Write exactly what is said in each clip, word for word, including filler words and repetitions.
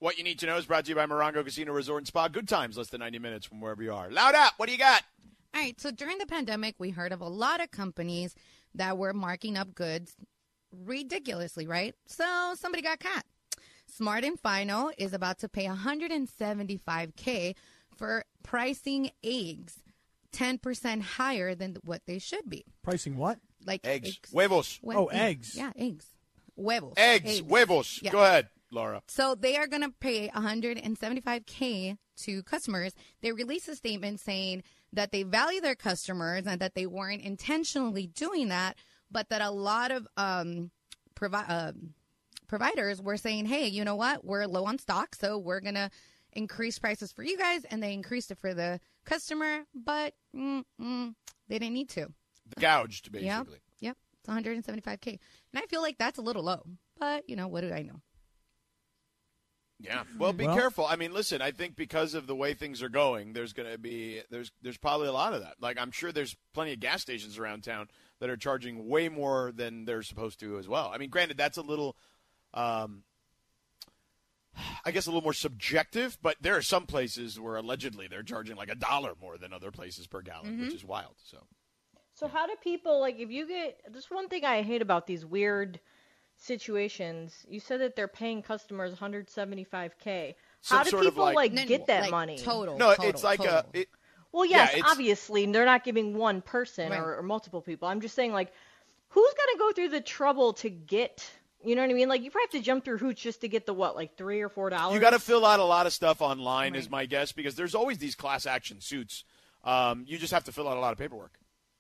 What you need to know is brought to you by Morongo Casino Resort and Spa. Good times, less than ninety minutes from wherever you are. Loud up. What do you got? All right. So during the pandemic, we heard of a lot of companies that were marking up goods ridiculously, right? So somebody got caught. Smart and Final is about to pay one hundred seventy-five thousand dollars for pricing eggs ten percent higher than what they should be. Pricing what? Like eggs. eggs. Huevos. We- oh, eggs. Yeah, eggs. Huevos. Eggs. eggs. Huevos. Yeah. Go ahead, Laura. So they are going to pay one hundred seventy-five thousand dollars to customers. They released a statement saying that they value their customers and that they weren't intentionally doing that, but that a lot of um, provi- uh, providers were saying, hey, you know what? We're low on stock, so we're going to increase prices for you guys, and they increased it for the customer, but mm, mm, they didn't need to. Gouged, basically. Yep, yep. It's one hundred seventy-five thousand dollars. And I feel like that's a little low, but, you know, what do I know? Yeah. Well, be well, careful. I mean, listen, I think because of the way things are going, there's going to be there's there's probably a lot of that. Like, I'm sure there's plenty of gas stations around town that are charging way more than they're supposed to as well. I mean, granted, that's a little um, I guess a little more subjective, but there are some places where allegedly they're charging like a dollar more than other places per gallon, mm-hmm. which is wild. So So how do people, like, if you get, this one thing I hate about these weird situations, you said that they're paying customers one hundred seventy-five thousand dollars. How do people, like, like, get that like money? Total. No, total, it's like total. a... It, well, yes, yeah, obviously, they're not giving one person right. or, or multiple people. I'm just saying, like, who's going to go through the trouble to get, you know what I mean? Like, you probably have to jump through hoops just to get the, what, like three or four dollars? You got to fill out a lot of stuff online, right. is my guess, because there's always these class action suits. Um, you just have to fill out a lot of paperwork.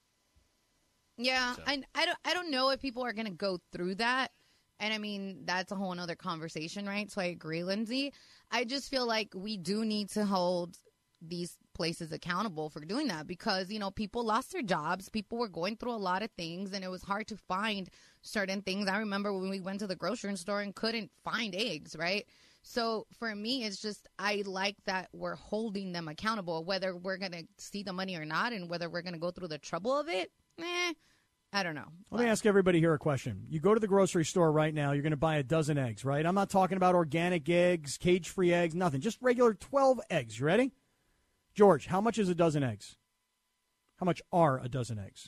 Yeah, so. I, I, don't, I don't know if people are going to go through that. And, I mean, that's a whole other conversation, right? So I agree, Lindsay. I just feel like we do need to hold these places accountable for doing that because, you know, people lost their jobs. People were going through a lot of things, and it was hard to find certain things. I remember when we went to the grocery store and couldn't find eggs, right? So for me, it's just I like that we're holding them accountable, whether we're going to see the money or not and whether we're going to go through the trouble of it. Eh, I don't know. Let me ask everybody here a question. You go to the grocery store right now, you're going to buy a dozen eggs, right? I'm not talking about organic eggs, cage-free eggs, nothing. Just regular twelve eggs. You ready? George, how much is a dozen eggs? How much are a dozen eggs?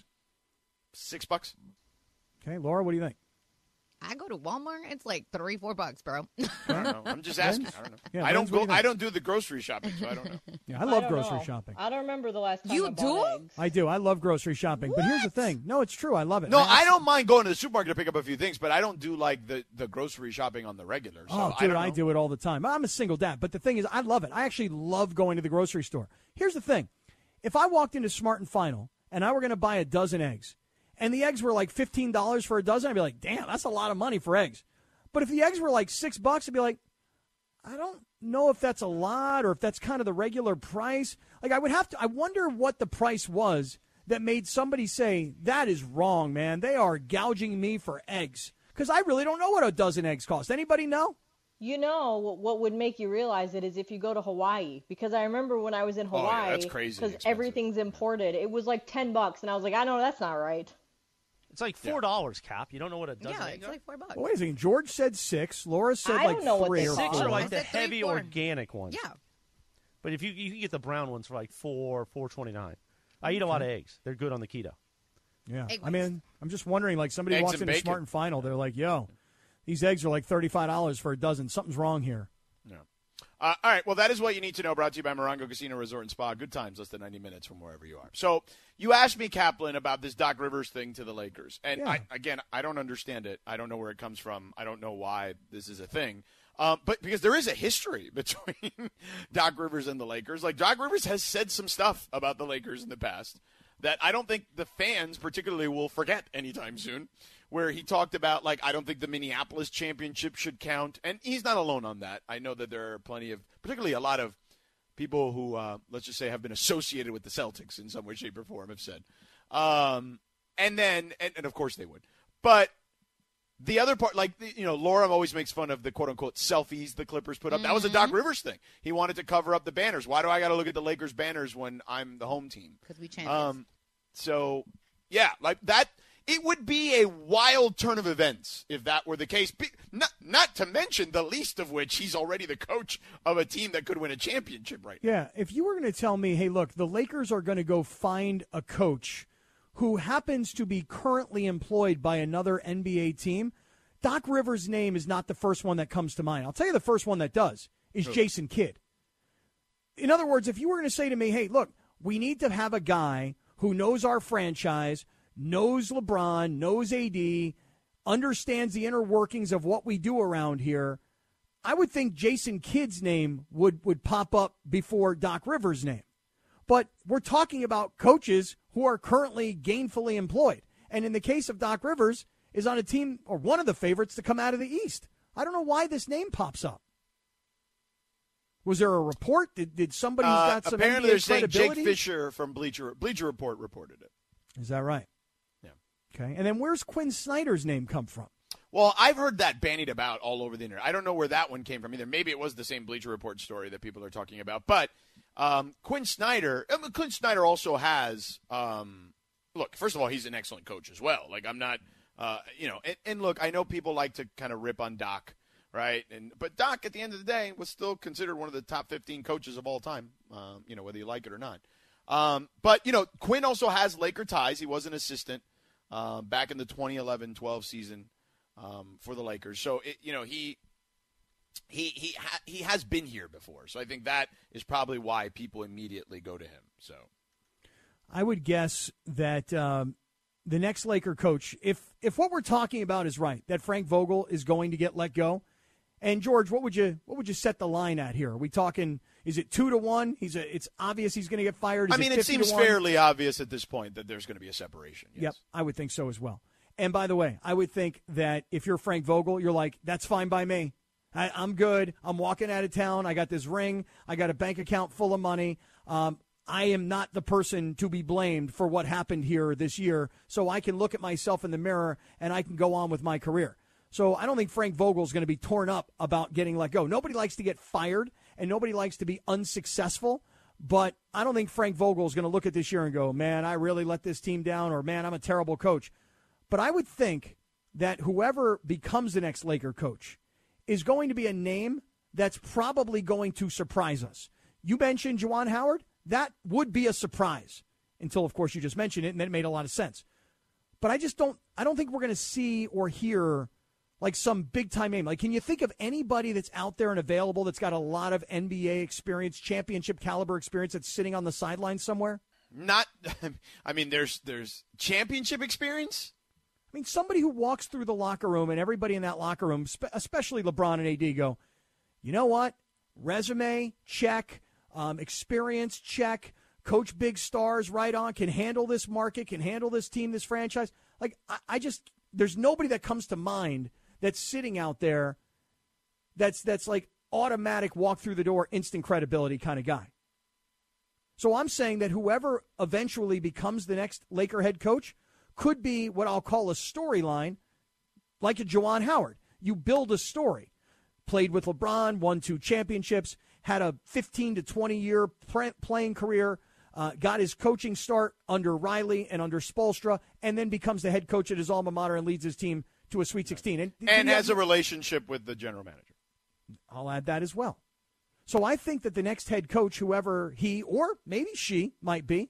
Six bucks. Okay, Laura, what do you think? I go to Walmart. It's like three, four bucks, bro. I don't know. I'm just asking. I don't know. Yeah, I don't Vince, go. do I don't do the grocery shopping, so I don't know. Yeah, I love I grocery know. shopping. I don't remember the last time You I bought do? eggs. I do. I love grocery shopping. What? But here's the thing. No, it's true. I love it. No, I, I don't mind going to the supermarket to pick up a few things, but I don't do like the, the grocery shopping on the regular. So oh, I, dude, don't I know. do it all the time. I'm a single dad, but the thing is, I love it. I actually love going to the grocery store. Here's the thing. If I walked into Smart and Final and I were going to buy a dozen eggs, and the eggs were like fifteen dollars for a dozen, I'd be like, damn, that's a lot of money for eggs. But if the eggs were like six bucks, I'd be like, I don't know if that's a lot or if that's kind of the regular price. Like, I would have to, I wonder what the price was that made somebody say, that is wrong, man. They are gouging me for eggs. Because I really don't know what a dozen eggs cost. Anybody know? You know, what- what would make you realize it is if you go to Hawaii. Because I remember when I was in Oh, yeah, Hawaii, that's crazy because expensive. everything's imported, it was like ten bucks. And I was like, I know that's not right. It's like four dollars, Cap. You don't know what a dozen Yeah, eggs it's are? like four bucks. Well, wait a second. George said six. Laura said I like don't know what three they or cost. Six four. are like I the said three, heavy four. organic ones. Yeah. But if you you can get the brown ones for like four, four twenty nine. I eat a lot of eggs. They're good on the keto. Yeah. Egg I mean, I'm just wondering, like, somebody Eggs walks and into bacon. Smart and Final, they're like, yo, these eggs are like thirty-five dollars for a dozen. Something's wrong here. No. Uh, all right. Well, that is what you need to know. Brought to you by Morongo Casino Resort and Spa. Good times, less than ninety minutes from wherever you are. So you asked me, Kaplan, about this Doc Rivers thing to the Lakers, and Yeah. I, again, I don't understand it. I don't know where it comes from. I don't know why this is a thing. Um, but because there is a history between Doc Rivers and the Lakers. Like, Doc Rivers has said some stuff about the Lakers in the past that I don't think the fans particularly will forget anytime soon, where he talked about, like, I don't think the Minneapolis championship should count. And he's not alone on that. I know that there are plenty of, particularly a lot of people who, uh, let's just say, have been associated with the Celtics in some way, shape, or form have said. Um, and then, and, and of course they would. But the other part, like, you know, Laura always makes fun of the quote-unquote selfies the Clippers put up. That was a Doc Rivers thing. He wanted to cover up the banners. Why do I got to look at the Lakers banners when I'm the home team? Because we changed Um, so, yeah, like that. it would be a wild turn of events if that were the case. Not, not to mention the least of which he's already the coach of a team that could win a championship right now. Yeah, if you were going to tell me, hey, look, the Lakers are going to go find a coach who happens to be currently employed by another N B A team, Doc Rivers' name is not the first one that comes to mind. I'll tell you the first one that does is Who? Jason Kidd. In other words, if you were going to say to me, hey, look, we need to have a guy who knows our franchise, knows LeBron, knows A D, understands the inner workings of what we do around here, I would think Jason Kidd's name would, would pop up before Doc Rivers' name. But we're talking about coaches who are currently gainfully employed. And in the case of Doc Rivers, is on a team or one of the favorites to come out of the East. I don't know why this name pops up. Was there a report? Did did somebody who's got uh, some apparently N B A they're saying credibility? Jake Fisher from Bleacher Bleacher Report reported it. Is that right? Yeah. Okay. And then where's Quinn Snyder's name come from? Well, I've heard that bandied about all over the internet. I don't know where that one came from either. Maybe it was the same Bleacher Report story that people are talking about. But um, Quinn Snyder, I mean, Quinn Snyder also has. Um, look, first of all, he's an excellent coach as well. Like I'm not, uh, you know, and, and look, I know people like to kind of rip on Doc. Right, and but Doc, at the end of the day, was still considered one of the top fifteen coaches of all time. Um, you know, whether you like it or not. Um, but you know, Quinn also has Laker ties. He was an assistant uh, back in the twenty eleven twelve season um, for the Lakers. So it, you know, he he he ha- he has been here before. So I think that is probably why people immediately go to him. So I would guess that um, the next Laker coach, if if what we're talking about is right, that Frank Vogel is going to get let go. And George, what would you what would you set the line at here? Are we talking? Is it two to one? He's a. It's obvious he's going to get fired. Is I mean, it, it seems fairly obvious at this point that there's going to be a separation. Yes. Yep, I would think so as well. And by the way, I would think that if you're Frank Vogel, you're like, that's fine by me. I, I'm good. I'm walking out of town. I got this ring. I got a bank account full of money. Um, I am not the person to be blamed for what happened here this year. So I can look at myself in the mirror and I can go on with my career. So I don't think Frank Vogel is going to be torn up about getting let go. Nobody likes to get fired, and nobody likes to be unsuccessful. But I don't think Frank Vogel is going to look at this year and go, man, I really let this team down, or man, I'm a terrible coach. But I would think that whoever becomes the next Laker coach is going to be a name that's probably going to surprise us. You mentioned Juwan Howard. That would be a surprise until, of course, you just mentioned it, and then it made a lot of sense. But I just don't – I don't think we're going to see or hear – like some big-time name. Like, can you think of anybody that's out there and available that's got a lot of N B A experience, championship-caliber experience that's sitting on the sideline somewhere? Not – I mean, there's there's championship experience? I mean, somebody who walks through the locker room and everybody in that locker room, especially LeBron and A D, go, you know what? Resume, check. Um, experience, check. Coach big stars, right on. Can handle this market, can handle this team, this franchise. Like, I, I just – there's nobody that comes to mind – that's sitting out there that's that's like automatic walk through the door, instant credibility kind of guy. So I'm saying that whoever eventually becomes the next Laker head coach could be what I'll call a storyline, like a Juwan Howard. You build a story. Played with LeBron, won two championships, had a fifteen to twenty year playing career, uh, got his coaching start under Riley and under Spoelstra, and then becomes the head coach at his alma mater and leads his team to a Sweet sixteen. And, and has a relationship with the general manager. I'll add that as well. So I think that the next head coach, whoever he or maybe she might be,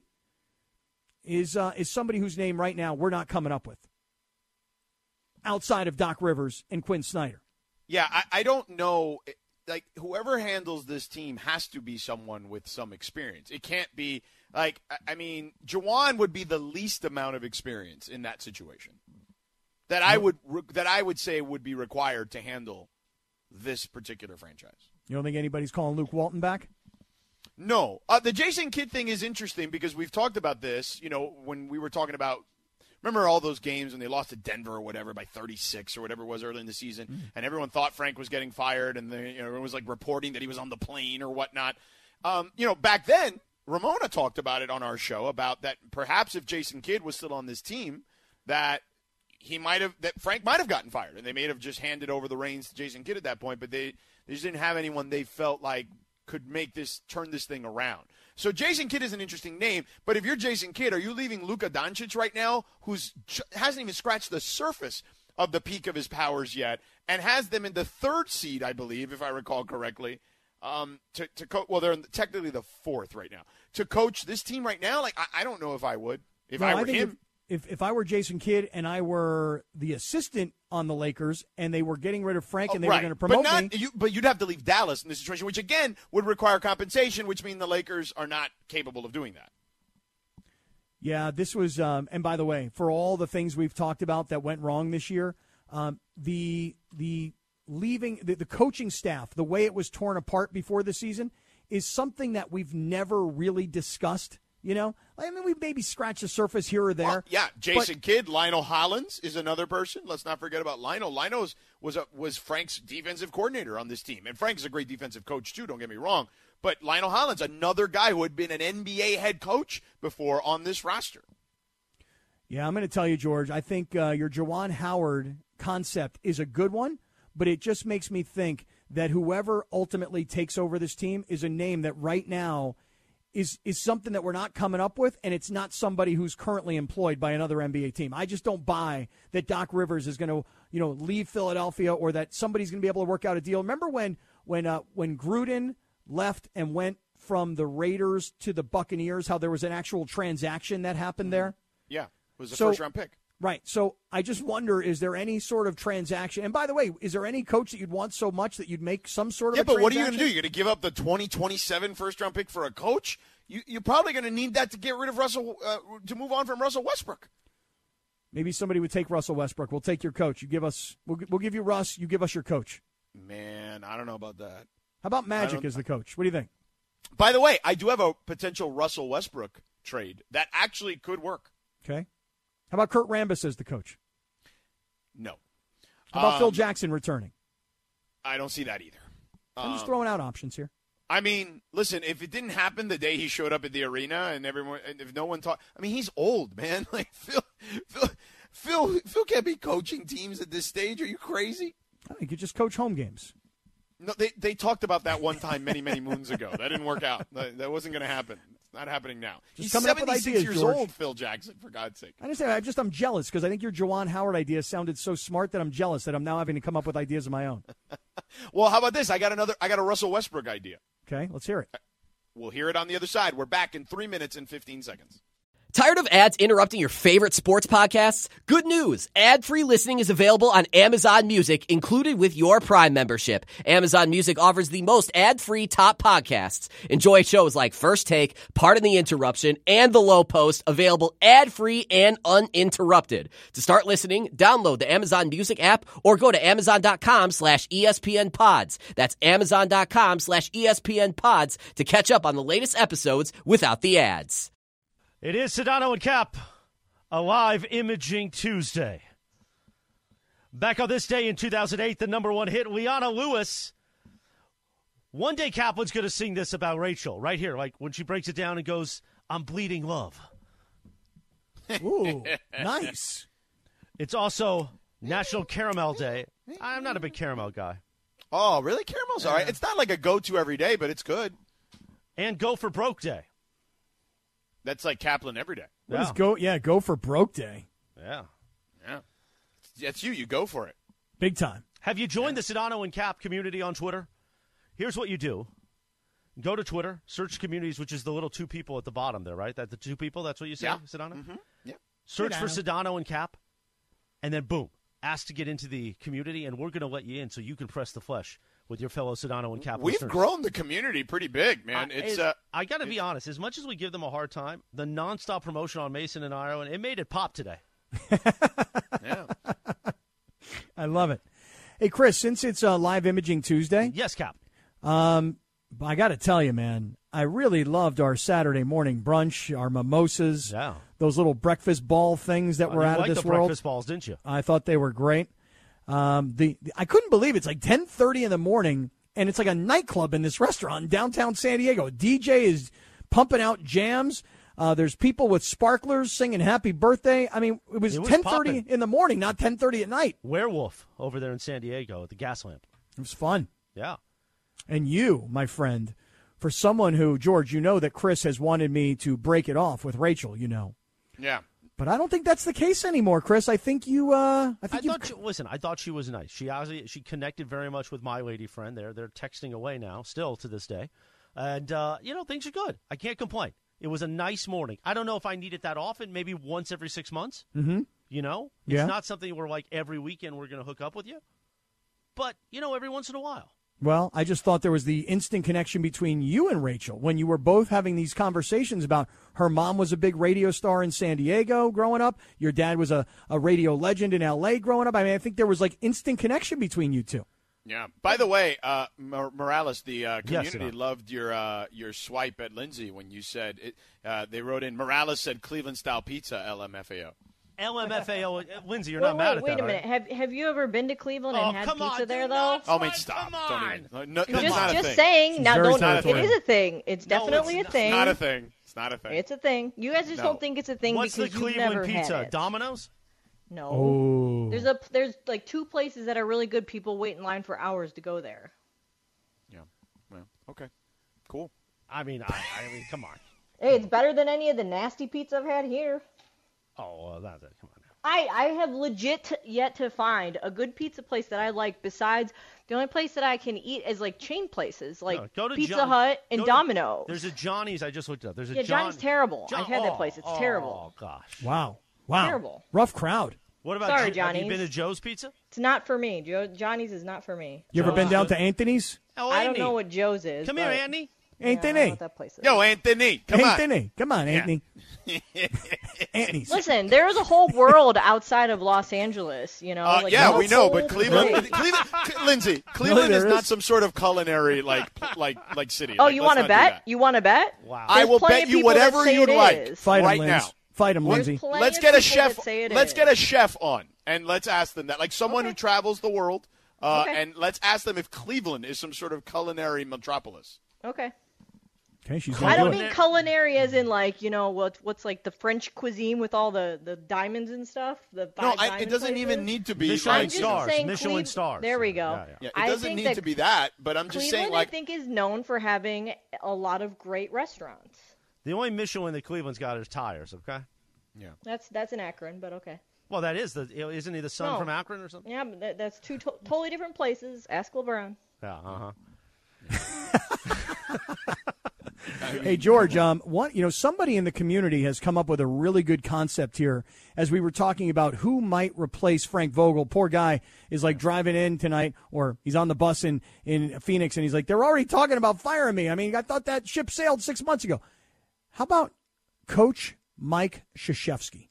is uh, is somebody whose name right now we're not coming up with outside of Doc Rivers and Quinn Snyder. Yeah, I, I don't know. Like, whoever handles this team has to be someone with some experience. It can't be, like, I mean, Juwan would be the least amount of experience in that situation that I would that I would say would be required to handle this particular franchise. You don't think anybody's calling Luke Walton back? No. Uh, the Jason Kidd thing is interesting because we've talked about this, you know, when we were talking about, remember all those games when they lost to Denver or whatever by thirty-six or whatever it was early in the season, mm. and everyone thought Frank was getting fired, and the, you know, everyone was like reporting that he was on the plane or whatnot. Um, you know, back then, Ramona talked about it on our show about that perhaps if Jason Kidd was still on this team, that he might have that Frank might have gotten fired, and they may have just handed over the reins to Jason Kidd at that point, but they, they just didn't have anyone they felt like could make this turn this thing around. So Jason Kidd is an interesting name, but if you're Jason Kidd, are you leaving Luka Doncic right now, who's hasn't even scratched the surface of the peak of his powers yet, and has them in the third seed, I believe, if I recall correctly, um, to to co- well, they're in the, technically the fourth right now to coach this team right now? Like I, I don't know if I would if no, I were I think him. If, if if I were Jason Kidd and I were the assistant on the Lakers and they were getting rid of Frank and they oh, right. were going to promote but not, me, you, but you'd have to leave Dallas in this situation, which again would require compensation, which means the Lakers are not capable of doing that. Yeah, this was, um, and by the way, for all the things we've talked about that went wrong this year, um, the the leaving the, the coaching staff, the way it was torn apart before the season, is something that we've never really discussed. You know, I mean, we maybe scratch the surface here or there. Well, yeah, Jason but, Kidd, Lionel Hollins is another person. Let's not forget about Lionel. Lionel was a, was Frank's defensive coordinator on this team, and Frank's a great defensive coach too. Don't get me wrong, but Lionel Hollins, another guy who had been an N B A head coach before on this roster. Yeah, I'm going to tell you, George. I think uh, your Juwan Howard concept is a good one, but it just makes me think that whoever ultimately takes over this team is a name that right now is is something that we're not coming up with, and it's not somebody who's currently employed by another N B A team. I just don't buy that Doc Rivers is going to, you know, leave Philadelphia or that somebody's going to be able to work out a deal. Remember when when uh, when Gruden left and went from the Raiders to the Buccaneers, how there was an actual transaction that happened there? Yeah, it was a so, first-round pick. Right. So I just wonder, is there any sort of transaction? And by the way, is there any coach that you'd want so much that you'd make some sort of yeah, a but transaction? what are you going to do? You're going to give up the twenty twenty-seven first-round pick for a coach? You, you're probably going to need that to get rid of Russell, uh, to move on from Russell Westbrook. Maybe somebody would take Russell Westbrook. We'll take your coach. You give us, we'll, we'll give you Russ. You give us your coach. Man, I don't know about that. How about Magic as the coach? What do you think? By the way, I do have a potential Russell Westbrook trade that actually could work. Okay. How about Kurt Rambis as the coach? No. How about um, Phil Jackson returning? I don't see that either. I'm just um, throwing out options here. I mean, listen, if it didn't happen the day he showed up at the arena and everyone, and if no one talked, I mean, he's old, man. Like Phil, Phil, Phil, Phil can't be coaching teams at this stage. Are you crazy? I think you just coach home games. No, they they talked about that one time many many moons ago. That didn't work out. That, that wasn't going to happen. It's not happening now. Just He's coming up with seventy-six ideas, years George. old, Phil Jackson, for God's sake. I understand. I'm just I'm jealous because I think your Juwan Howard idea sounded so smart that I'm jealous that I'm now having to come up with ideas of my own. Well, how about this? I got another. I got a Russell Westbrook idea. Okay, let's hear it. We'll hear it on the other side. We're back in three minutes and fifteen seconds. Tired of ads interrupting your favorite sports podcasts? Good news. Ad-free listening is available on Amazon Music, included with your Prime membership. Amazon Music offers the most ad-free top podcasts. Enjoy shows like First Take, Pardon the Interruption, and The Low Post, available ad-free and uninterrupted. To start listening, download the Amazon Music app or go to amazon.com slash ESPN pods. That's amazon.com slash ESPN pods to catch up on the latest episodes without the ads. It is Sedano and Cap, a live imaging Tuesday. Back on this day in two thousand eight, the number one hit, Leona Lewis. One day Kaplan's going to sing this about Rachel right here, like when she breaks it down and goes, "I'm bleeding love." Ooh, nice. It's also National Caramel Day. I'm not a big caramel guy. Oh, really? Caramel's all right. It's not like a go-to every day, but it's good. And Go for Broke Day. That's like Kaplan every day. What Yeah. is go? Yeah, go for broke day. Yeah. Yeah. That's you. You go for it. Big time. Have you joined the Sedano and Cap community on Twitter? Here's what you do. Go to Twitter, search communities, which is the little two people at the bottom there, right? That the two people, that's what you say, Yeah. Sedano? Mm-hmm. Yeah. Search for Sedano. Sedano and Cap, and then boom, ask to get into the community, and we're going to let you in so you can press the flesh with your fellow Sedano and Cap We've listeners. grown the community pretty big, man. I, It's it- uh, I got to be honest. As much as we give them a hard time, the nonstop promotion on Mason and Ireland, it made it pop today. yeah. I love it. Hey, Chris, since it's uh, Live Imaging Tuesday, Yes, Cap. um, I got to tell you, man, I really loved our Saturday morning brunch, our mimosas, Yeah. those little breakfast ball things that Uh, were you out of liked this the world. breakfast balls, didn't you? I thought they were great. Um, the, the I couldn't believe it. It's like ten thirty in the morning, and it's like a nightclub in this restaurant in downtown San Diego. D J is pumping out jams. Uh, there's people with sparklers singing "Happy Birthday." I mean, it was, It was ten thirty poppin'. in the morning, not ten thirty at night. Werewolf over there in San Diego at the gas lamp. It was fun. Yeah. And you, my friend, for someone who, George, you know that Chris has wanted me to break it off with Rachel, you know. Yeah. But I don't think that's the case anymore, Chris. I think you. Uh, I think I you. thought she, listen, I thought she was nice. She obviously she connected very much with my lady friend. They're they're texting away now, still to this day, and uh, you know things are good. I can't complain. It was a nice morning. I don't know if I need it that often. Maybe once every six months. Mm-hmm. You know, it's yeah. not something where like every weekend we're going to hook up with you, but you know, every once in a while. Well, I just thought there was the instant connection between you and Rachel when you were both having these conversations about her mom was a big radio star in San Diego growing up. Your dad was a, a radio legend in L A growing up. I mean, I think there was like instant connection between you two. Yeah. By the way, uh, Morales, the uh, community yes, loved your uh, your swipe at Lindsay when you said it. Uh, they wrote in, Morales said Cleveland style pizza, L M F A O. L M F A O, Lindsay, you're wait, not wait, mad at wait that, a minute. right? Have Have you ever been to Cleveland Oh, and had come pizza on, there do though? not Oh, I mean, swipe, stop. come Don't on. even. No, no, Come it's Just, not a just thing. saying. Now, very don't. territorial. It is a thing. It's No, definitely it's a thing. It's not a thing. It's not a thing. It's a thing. You guys just No. don't think it's a thing What's the because you've Cleveland never pizza? had it. Domino's? No. Oh. There's a there's like two places that are really good. People wait in line for hours to go there. Yeah. Well, okay. Cool. I mean, I, I mean, come on. Hey, it's better than any of the nasty pizza I've had here. Oh, well, that's it. Come on now. I, I have legit yet to find a good pizza place that I like besides the only place that I can eat is like chain places like No, go to Pizza John- Hut and go to- Domino's. There's a Johnny's. I just looked up. There's a yeah, John, Johnny's terrible. John- I've had that oh, place. It's oh, terrible. Oh, gosh. Wow. Wow. Terrible. Rough crowd. What about Sorry, Jo- Have you Johnny's. been to Joe's Pizza? It's not for me. Jo- Johnny's is not for me. You ever Joe's been down good. to Anthony's? Oh, I don't Andy. know what Joe's is. Come here, but- Andy. Yeah, I don't know Anthony. what that place is. Yo, Anthony, come on. Anthony. Come on, Anthony. Anthony's. Listen, there's a whole world outside of Los Angeles, you know. Uh, like, yeah, the we know, whole but Cleveland, place. Cleveland, Lindsay, Cleveland there is not is. some sort of culinary like like like city. Oh, Like, you let's want to not do bet? that. You want to bet? Wow. I There's will plenty bet of you people that whatever say you'd it like is. Fight him, right Linz. now. Fight him, There's Lindsay. plenty Let's of get a people chef. that say it Let's is. get a chef on, and let's ask them that. Like someone Okay. who travels the world, uh, Okay. and let's ask them if Cleveland is some sort of culinary metropolis. Okay. Okay, she's I going to don't do it. mean culinary as in like, you know, what what's like the French cuisine with all the, the diamonds and stuff. The No, five I, it diamond doesn't places? even need to be Michelin I'm like just stars. saying Michelin Cleve- stars. There we go. Yeah, yeah. Yeah, it I doesn't think need that to be that, but I'm just Cleveland, saying, like, I think, is known for having a lot of great restaurants. The only Michelin that Cleveland's got is tires, okay? That's that's an Akron, but okay. Well, that is. the Isn't he the son No. from Akron or something? Yeah, but that, that's two to- totally different places. Ask LeBron. Yeah, uh-huh. Hey, George, um, one, you know, somebody in the community has come up with a really good concept here as we were talking about who might replace Frank Vogel. Poor guy is like driving in tonight, or he's on the bus in, in Phoenix, and he's like, they're already talking about firing me. I mean, I thought that ship sailed six months ago. How about Coach Mike Krzyzewski?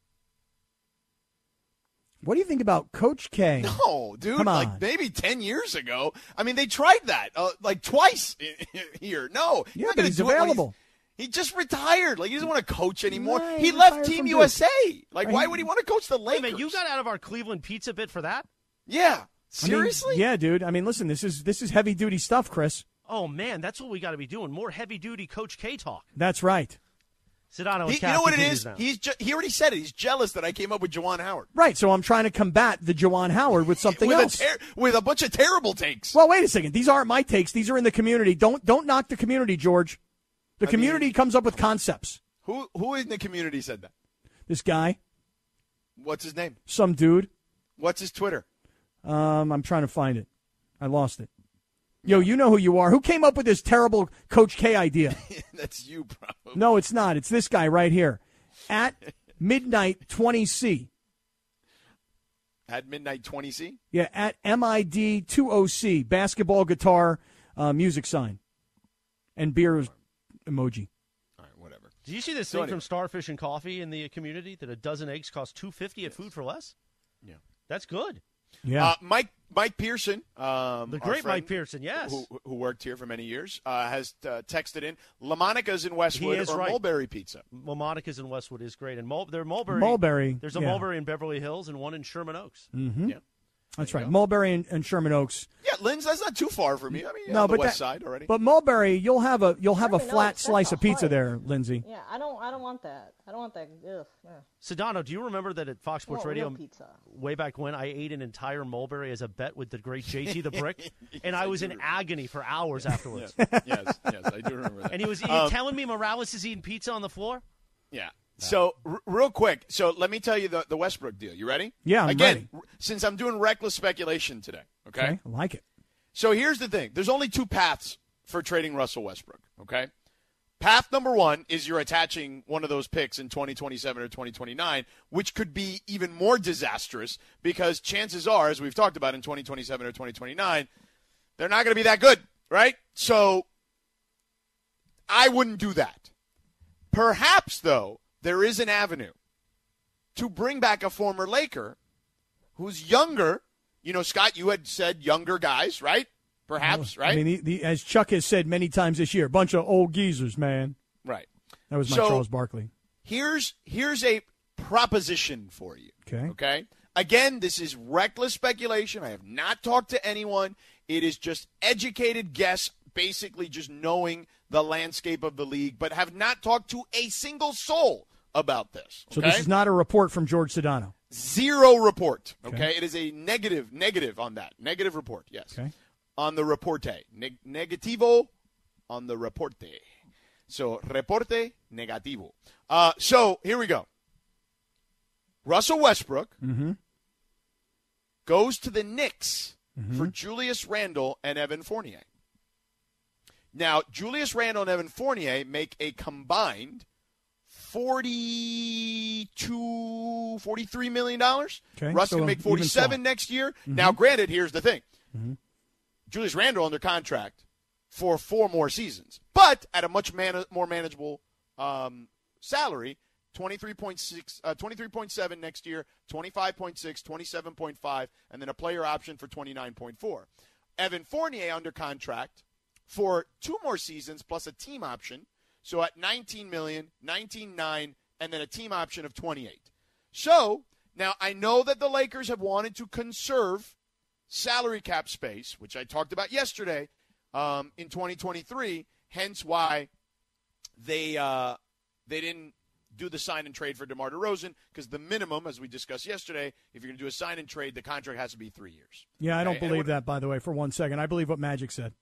What do you think about Coach K? no, dude, Come like on. maybe ten years ago. I mean, they tried that uh, like twice here. No, Yeah, not but gonna he's do it when available. He just retired. Like he doesn't want to coach anymore. Right, he he left retired Team from U S A. Like, Right. why would he want to coach the Wait a Lakers? minute, you got out of our Cleveland pizza bit for that? yeah, I mean, seriously. yeah, dude. I mean, listen, this is this is heavy duty stuff, Chris. Oh, man, that's what we got to be doing. More heavy-duty Coach K talk. That's right. Sedano and He, you Cap know what it continues is? now. He's ju- he already said it. He's jealous that I came up with Juwan Howard Right. So I'm trying to combat the Juwan Howard with something with else. a ter- with a bunch of terrible takes. Well, wait a second. These aren't my takes. These are in the community. Don't don't knock the community, George. The I community mean- comes up with concepts. Who who in the community said that? This guy, What's his name? some dude. What's his Twitter? Um, I'm trying to find it. I lost it. Yo, you know who you are. Who came up with this terrible Coach K idea? That's you, bro. No, it's not. It's this guy right here. At midnight twenty C. At midnight twenty C. Yeah, at M I D two O C. Basketball, guitar, uh, music sign. And beer emoji. All right, whatever. Did you see this So thing anyway. from Starfish and Coffee in the community that a dozen eggs cost two fifty at Food for Less? Yeah. That's good. Yeah. Uh, Mike Mike Pearson, um, The our great friend Mike Pearson, yes. who, who worked here for many years, uh, has uh, texted in LaMonica's in Westwood is or right. Mulberry Pizza. Well, Monica's in Westwood is great. And Mul- there are Mulberry. Mulberry. There's a yeah. Mulberry in Beverly Hills and one in Sherman Oaks. Mm-hmm. Yeah. That's right. Mulberry and, and Sherman Oaks. Yeah, Lynn's, that's not too far from me. I mean, no, on the but west that, side already. But Mulberry, you'll have a you'll have Sherman a flat Oaks, slice that's of pizza a there, Lindsay. Yeah, I don't I don't want that. I don't want that. Ugh, yeah. Sedano, do you remember that at Fox Sports I want Radio real pizza. way back when I ate an entire Mulberry as a bet with the great J T the Brick, yes, and I was I in remember. agony for hours afterwards. yes, yes, yes, I do remember that. And he was Um, telling me Morales is eating pizza on the floor. Yeah. So, r- real quick, so let me tell you the, the Westbrook deal. You ready? Yeah, I'm Again, ready. r- since I'm doing reckless speculation today, okay? Okay, I like it. So here's the thing. There's only two paths for trading Russell Westbrook, okay? Path number one is you're attaching one of those picks in twenty twenty-seven or twenty twenty-nine, which could be even more disastrous because chances are, as we've talked about in twenty twenty-seven or twenty twenty-nine, they're not going to be that good, right? So I wouldn't do that. Perhaps, though, there is an avenue to bring back a former Laker who's younger. You know, Scott, you had said younger guys, right? Perhaps, right? I mean, the, the, as Chuck has said many times this year, bunch of old geezers, man. Right. That was my So- Charles Barkley. Here's here's a proposition for you. Okay. Okay? Again, this is reckless speculation. I have not talked to anyone. It is just educated guess, basically just knowing the landscape of the league, but have not talked to a single soul about this. So okay? this is not a report from George Sedano. Zero report. Okay? Okay. It is a negative, negative on that. Negative report, yes. Okay. On the reporte. Neg- negativo on the reporte. So, reporte negativo. Uh, so, here we go. Russell Westbrook Mm-hmm. goes to the Knicks Mm-hmm. for Julius Randle and Evan Fournier. Now, Julius Randle and Evan Fournier make a combined forty-two, forty-three million dollars. Okay, Russ so can make even forty-seven swap. next year. Now, granted, here's the thing. Mm-hmm. Julius Randle under contract for four more seasons, but at a much man- more manageable um, salary, twenty-three point six, uh, twenty-three point seven next year, twenty-five point six, twenty-seven point five, and then a player option for twenty-nine point four. Evan Fournier under contract for two more seasons plus a team option, so at nineteen million dollars, nineteen point nine, and then a team option of twenty-eight. So, now I know that the Lakers have wanted to conserve salary cap space, which I talked about yesterday, um, in twenty twenty-three, hence why they uh, they didn't do the sign and trade for DeMar DeRozan, because the minimum, as we discussed yesterday, if you're going to do a sign and trade, the contract has to be three years. Yeah, I don't Okay, and believe what- that, by the way, for one second. I believe what Magic said.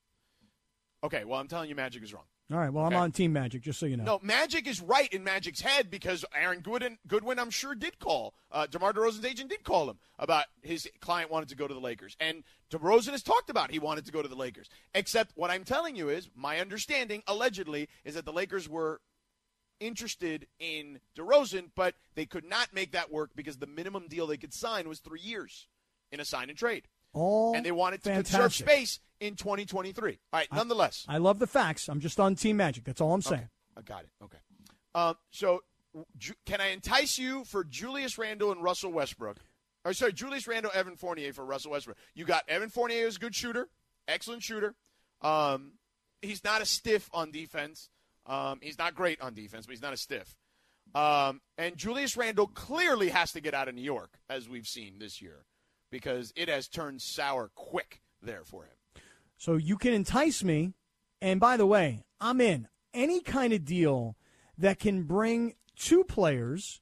Okay, well, I'm telling you Magic is wrong. All right, well, Okay. I'm on Team Magic, just so you know. No, Magic is right in Magic's head because Aaron Goodwin, Goodwin I'm sure, did call. Uh, DeMar DeRozan's agent did call him about his client wanted to go to the Lakers. And DeRozan has talked about he wanted to go to the Lakers. Except what I'm telling you is, my understanding, allegedly, is that the Lakers were interested in DeRozan, but they could not make that work because the minimum deal they could sign was three years in a sign and trade. All And they wanted to conserve fantastic. space in twenty twenty-three. All right, nonetheless. I love the facts. I'm just on Team Magic. That's all I'm saying. I got it. Okay. Um, so, Ju- can I entice you for Julius Randle and Russell Westbrook? Or sorry, Julius Randle, Evan Fournier for Russell Westbrook. You got Evan Fournier who's a good shooter, excellent shooter. Um, he's not a stiff on defense. Um, he's not great on defense, but he's not a stiff. Um, and Julius Randle clearly has to get out of New York, as we've seen this year, because it has turned sour quick there for him. So you can entice me. And by the way, I'm in. Any kind of deal that can bring two players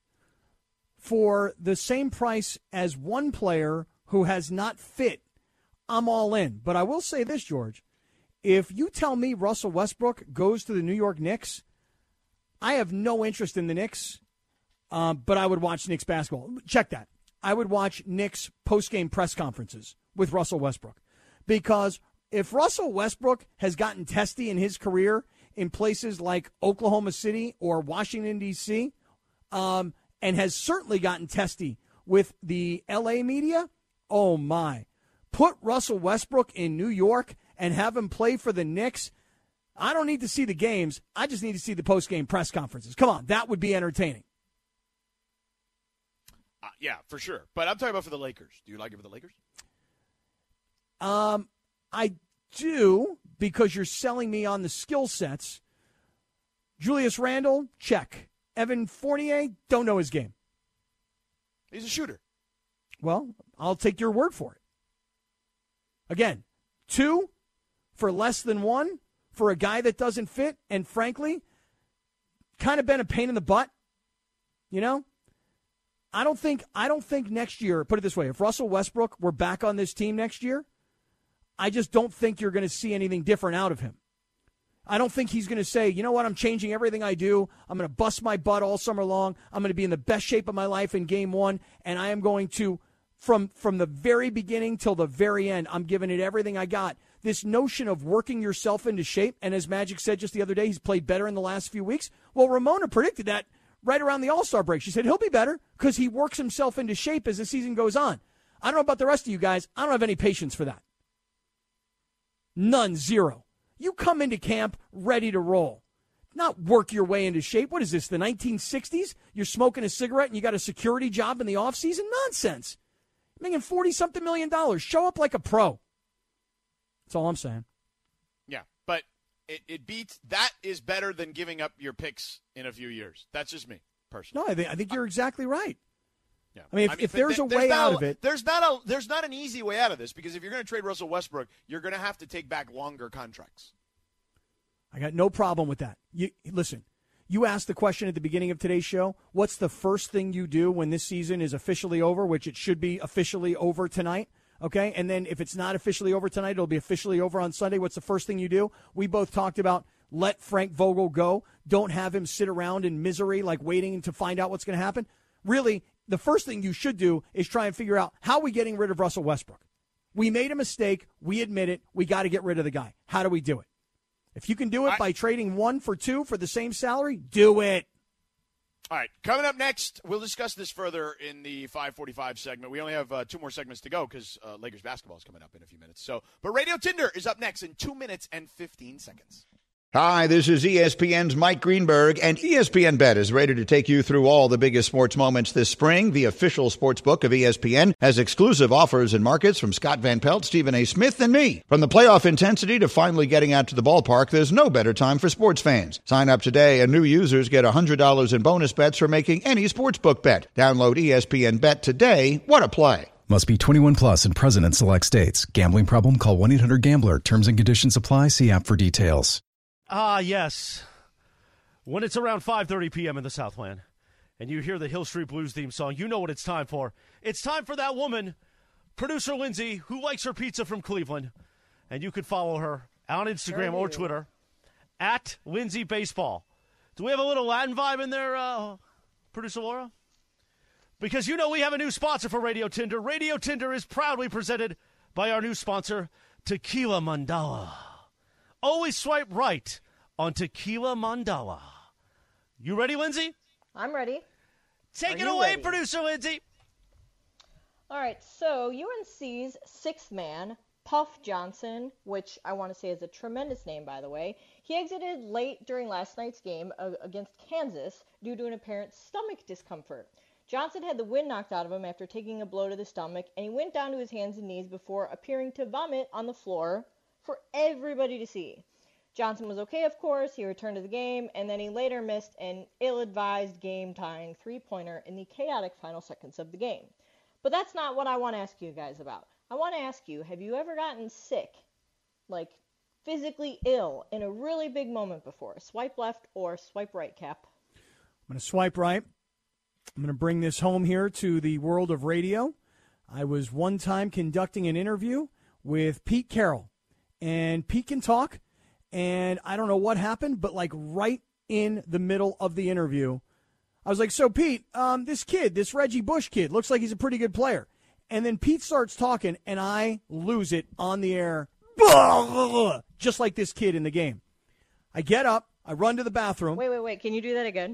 for the same price as one player who has not fit, I'm all in. But I will say this, George. If you tell me Russell Westbrook goes to the New York Knicks, I have no interest in the Knicks, um, but I would watch Knicks basketball. Check that. I would watch Knicks post-game press conferences with Russell Westbrook. Because if Russell Westbrook has gotten testy in his career in places like Oklahoma City or Washington, D C, um, and has certainly gotten testy with the L A media, oh my. Put Russell Westbrook in New York and have him play for the Knicks. I don't need to see the games. I just need to see the post-game press conferences. Come on, that would be entertaining. Uh, yeah, for sure. But I'm talking about for the Lakers. Do you like it for the Lakers? Um, I do, because you're selling me on the skill sets. Julius Randle, check. Evan Fournier, don't know his game. He's a shooter. Well, I'll take your word for it. Again, two for less than one for a guy that doesn't fit and, frankly, kind of been a pain in the butt, you know? I don't think I don't think next year, put it this way, if Russell Westbrook were back on this team next year, I just don't think you're going to see anything different out of him. I don't think he's going to say, you know what, I'm changing everything I do. I'm going to bust my butt all summer long. I'm going to be in the best shape of my life in game one, and I am going to, from from the very beginning till the very end, I'm giving it everything I got. This notion of working yourself into shape, and as Magic said just the other day, he's played better in the last few weeks. Well, Ramona predicted that right around the All-Star break. She said he'll be better because he works himself into shape as the season goes on. I don't know about the rest of you guys. I don't have any patience for that. None, zero. You come into camp ready to roll, not work your way into shape. What is this, the nineteen sixties? You're smoking a cigarette and you got a security job in the offseason? Nonsense. Making forty-something million dollars. Show up like a pro. That's all I'm saying. Yeah, but it, it beats – that is better than giving up your picks in a few years. That's just me, personally. No, I think, I think you're exactly right. Yeah. I mean, if, I mean, if there's th- a there's way out a, of it. There's not a there's not an easy way out of this, because if you're going to trade Russell Westbrook, you're going to have to take back longer contracts. I got no problem with that. You listen, you asked the question at the beginning of today's show, what's the first thing you do when this season is officially over, which it should be officially over tonight, okay? And then if it's not officially over tonight, it'll be officially over on Sunday. What's the first thing you do? We both talked about let Frank Vogel go. Don't have him sit around in misery like waiting to find out what's going to happen. Really, the first thing you should do is try and figure out how are we getting rid of Russell Westbrook. We made a mistake. We admit it. We got to get rid of the guy. How do we do it? If you can do it I, by trading one for two for the same salary, do it. All right, coming up next, we'll discuss this further in the five forty-five segment. We only have uh, two more segments to go because uh, Lakers basketball is coming up in a few minutes. So, but Radio Tinder is up next in two minutes and fifteen seconds. Hi, this is E S P N's Mike Greenberg, and E S P N Bet is ready to take you through all the biggest sports moments this spring. The official sports book of E S P N has exclusive offers and markets from Scott Van Pelt, Stephen A. Smith, and me. From the playoff intensity to finally getting out to the ballpark, there's no better time for sports fans. Sign up today, and new users get one hundred dollars in bonus bets for making any sportsbook bet. Download E S P N Bet today. What a play. Must be twenty-one plus and present in select states. Gambling problem? Call one eight hundred gambler. Terms and conditions apply. See app for details. Ah, yes. When it's around five thirty p.m. in the Southland and you hear the Hill Street Blues theme song, you know what it's time for. It's time for that woman, producer Lindsay, who likes her pizza from Cleveland. And you can follow her on Instagram or Twitter, at Lindsay Baseball. Do we have a little Latin vibe in there, uh, producer Laura? Because you know we have a new sponsor for Radio Tinder. Radio Tinder is proudly presented by our new sponsor, Tequila Mandala. Always swipe right on Tequila Mandala. You ready, Lindsay? I'm ready. Take Are it away, ready? producer Lindsay. All right, so U N C's sixth man, Puff Johnson, which I want to say is a tremendous name, by the way, he exited late during last night's game uh, against Kansas due to an apparent stomach discomfort. Johnson had the wind knocked out of him after taking a blow to the stomach, and he went down to his hands and knees before appearing to vomit on the floor for everybody to see. Johnson was okay, of course. He returned to the game, and then he later missed an ill-advised game-tying three-pointer in the chaotic final seconds of the game. But that's not what I want to ask you guys about. I want to ask you, have you ever gotten sick, like physically ill, in a really big moment before? Swipe left or swipe right, Cap? I'm going to swipe right. I'm going to bring this home here to the world of radio. I was one time conducting an interview with Pete Carroll. And Pete can talk, and I don't know what happened, but like right in the middle of the interview, I was like, so Pete, um, this kid, this Reggie Bush kid, looks like he's a pretty good player. And then Pete starts talking, and I lose it on the air, just like this kid in the game. I get up, I run to the bathroom. Wait, wait, wait, can you do that again?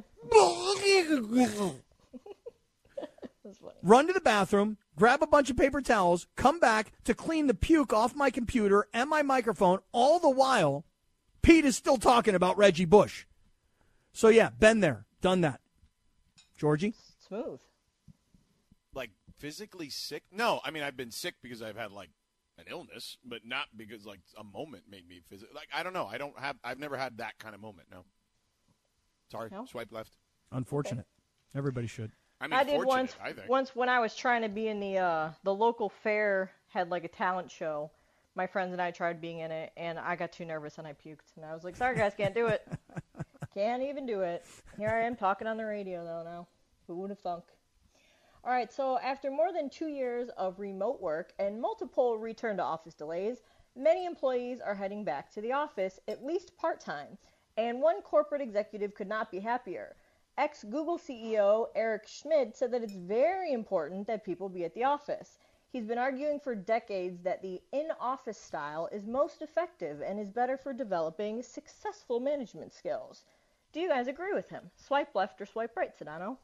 Run to the bathroom, grab a bunch of paper towels, come back to clean the puke off my computer and my microphone. All the while, Pete is still talking about Reggie Bush. So, yeah, been there, done that. Georgie? Smooth. Like, physically sick? No, I mean, I've been sick because I've had, like, an illness, but not because, like, a moment made me physically. Like, I don't know. I don't have, I've never had that kind of moment, no. Sorry, no? Swipe left. Unfortunate. Okay. Everybody should. I mean, I did once. I think. Once when I was trying to be in the uh, the local fair, had like a talent show, my friends and I tried being in it, and I got too nervous and I puked. And I was like, sorry, guys, can't do it. Can't even do it. Here I am talking on the radio, though, now. Who would have thunk? All right, so after more than two years of remote work and multiple return-to-office delays, many employees are heading back to the office, at least part-time. And one corporate executive could not be happier. Ex-Google C E O Eric Schmidt said that it's very important that people be at the office. He's been arguing for decades that the in-office style is most effective and is better for developing successful management skills. Do you guys agree with him? Swipe left or swipe right, Sedano?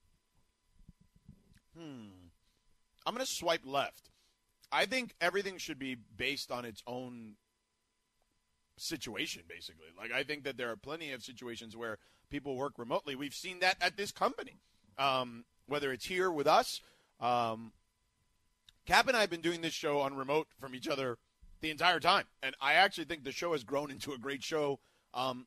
Hmm. I'm going to swipe left. I think everything should be based on its own situation, basically. Like, I think that there are plenty of situations where people work remotely. We've seen that at this company, um, whether it's here with us. Um, Cap and I have been doing this show on remote from each other the entire time, and I actually think the show has grown into a great show um,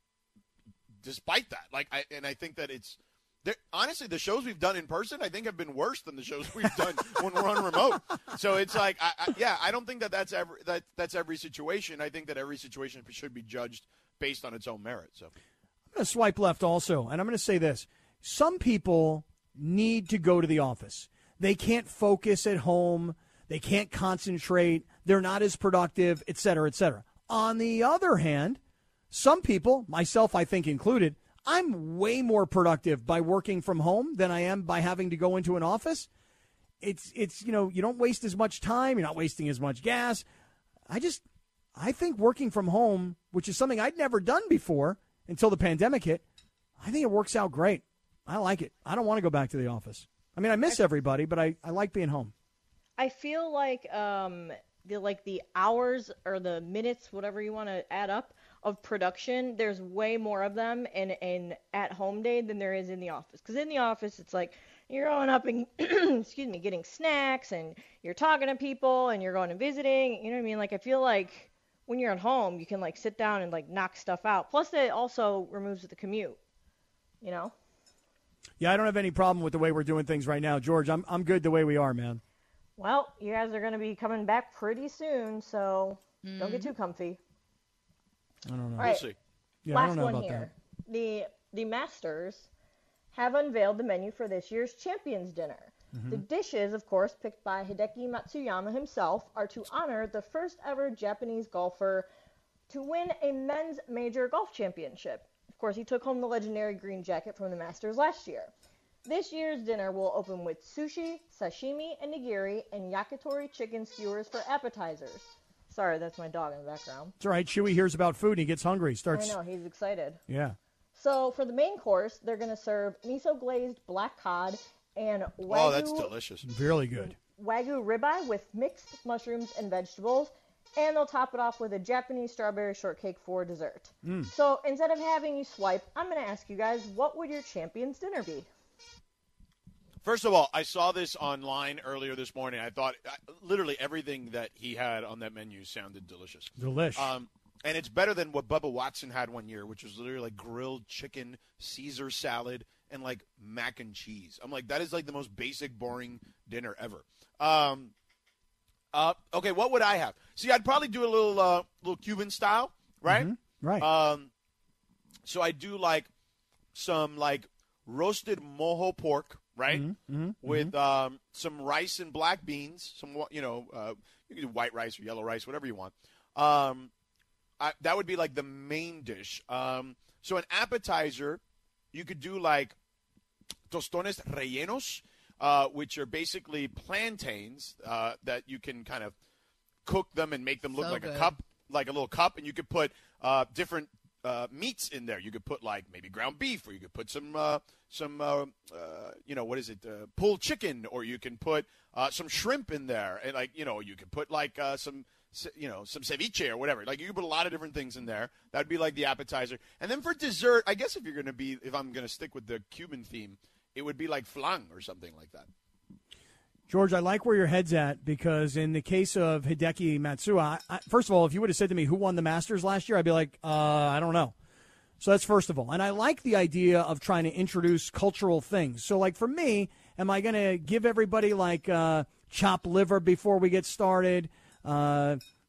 despite that. Like, I, and I think that it's there, honestly, the shows we've done in person, I think, have been worse than the shows we've done when we're on remote. So it's like, I, I, yeah, I don't think that that's every that that's every situation. I think that every situation should be judged based on its own merit. So I'm going to swipe left also, and I'm going to say this: some people need to go to the office. They can't focus at home. They can't concentrate. They're not as productive, et cetera, et cetera. On the other hand, some people, myself I think included, I'm way more productive by working from home than I am by having to go into an office. It's, it's you know, you don't waste as much time. You're not wasting as much gas. I just, I think working from home, which is something I'd never done before until the pandemic hit, I think it works out great. I like it. I don't want to go back to the office. I mean, I miss everybody, but I, I like being home. I feel like um, the like the hours or the minutes, whatever you want to add up, of production, there's way more of them in an at-home day than there is in the office. Because in the office, it's like you're going up and, excuse me, getting snacks, and you're talking to people, and you're going and visiting. You know what I mean? Like, I feel like when you're at home, you can, like, sit down and, like, knock stuff out. Plus, it also removes the commute, you know? Yeah, I don't have any problem with the way we're doing things right now. George, I'm I'm good the way we are, man. Well, you guys are going to be coming back pretty soon, so mm. don't get too comfy. I don't know. All right. We'll see. Yeah, Last I don't know one about here. that. The the Masters have unveiled the menu for this year's Champions Dinner. Mm-hmm. The dishes, of course, picked by Hideki Matsuyama himself, are to honor the first ever Japanese golfer to win a men's major golf championship. Of course, he took home the legendary green jacket from the Masters last year. This year's dinner will open with sushi, sashimi, and nigiri, and yakitori chicken skewers for appetizers. Sorry, that's my dog in the background. It's all right. Chewy hears about food and he gets hungry. He starts. I know, he's excited. Yeah. So for the main course, they're going to serve miso-glazed black cod and wagyu. Oh, that's delicious. Really good. Wagyu ribeye with mixed mushrooms and vegetables. And they'll top it off with a Japanese strawberry shortcake for dessert. Mm. So instead of having you swipe, I'm going to ask you guys, what would your Champions Dinner be? First of all, I saw this online earlier this morning. I thought literally everything that he had on that menu sounded delicious. Delish. Um, and it's better than what Bubba Watson had one year, which was literally like grilled chicken, Caesar salad, and like mac and cheese. I'm like, that is like the most basic, boring dinner ever. Um, uh, okay, what would I have? See, I'd probably do a little, uh, little Cuban style, right? Mm-hmm. Right. Um, so I do like some like roasted mojo pork. Right, mm-hmm, mm-hmm, with mm-hmm. um, some rice and black beans, some you know, uh, you can do white rice or yellow rice, whatever you want. Um, I, that would be like the main dish. Um, so an appetizer, you could do like tostones rellenos, uh, which are basically plantains uh, that you can kind of cook them and make them look So like good. a cup, like a little cup, and you could put uh, different. Uh, meats in there. You could put like maybe ground beef, or you could put some uh, some uh, uh, you know what is it uh, pulled chicken, or you can put uh, some shrimp in there, and like you know you could put like uh, some you know some ceviche or whatever. Like you could put a lot of different things in there. That'd be like the appetizer, and then for dessert, I guess if you're gonna be if I'm gonna stick with the Cuban theme, it would be like flan or something like that. George, I like where your head's at because in the case of Hideki Matsuyama, I, first of all, if you would have said to me who won the Masters last year, I'd be like, uh, I don't know. So that's first of all. And I like the idea of trying to introduce cultural things. So like for me, am I going to give everybody like uh, chopped liver before we get started, uh,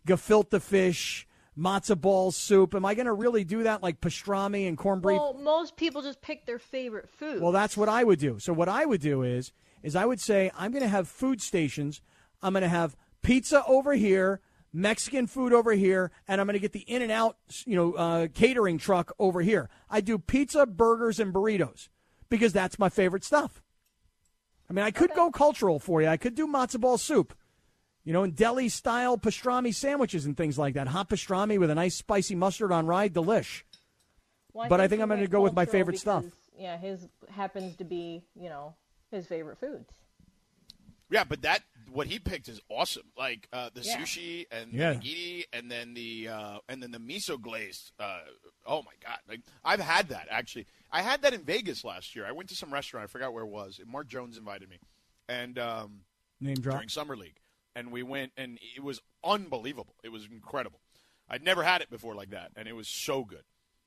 gefilte fish, matzo ball soup. Am I going to really do that like pastrami and corned beef? Well, most people just pick their favorite food. Well, that's what I would do. So what I would do is, is I would say I'm going to have food stations. I'm going to have pizza over here, Mexican food over here, and I'm going to get the In-N-Out, you know, uh, catering truck over here. I do pizza, burgers, and burritos because that's my favorite stuff. I mean, I could Okay. go cultural for you. I could do matzo ball soup, you know, and deli-style pastrami sandwiches and things like that. Hot pastrami with a nice spicy mustard on rye, delish. Well, but I think he I'm gonna went go with my cultural favorite stuff. because, Yeah, his happens to be, you know, his favorite foods. Yeah, but that what he picked is awesome. Like uh, the Yeah. sushi and Yeah. the nigiri, and then the uh, and then the miso glazed. Uh, oh my god! Like I've had that actually. I had that in Vegas last year. I went to some restaurant. I forgot where it was. Mark Jones invited me, and um, Name drop. during summer league, and we went, and it was unbelievable. It was incredible. I'd never had it before like that, and it was so good.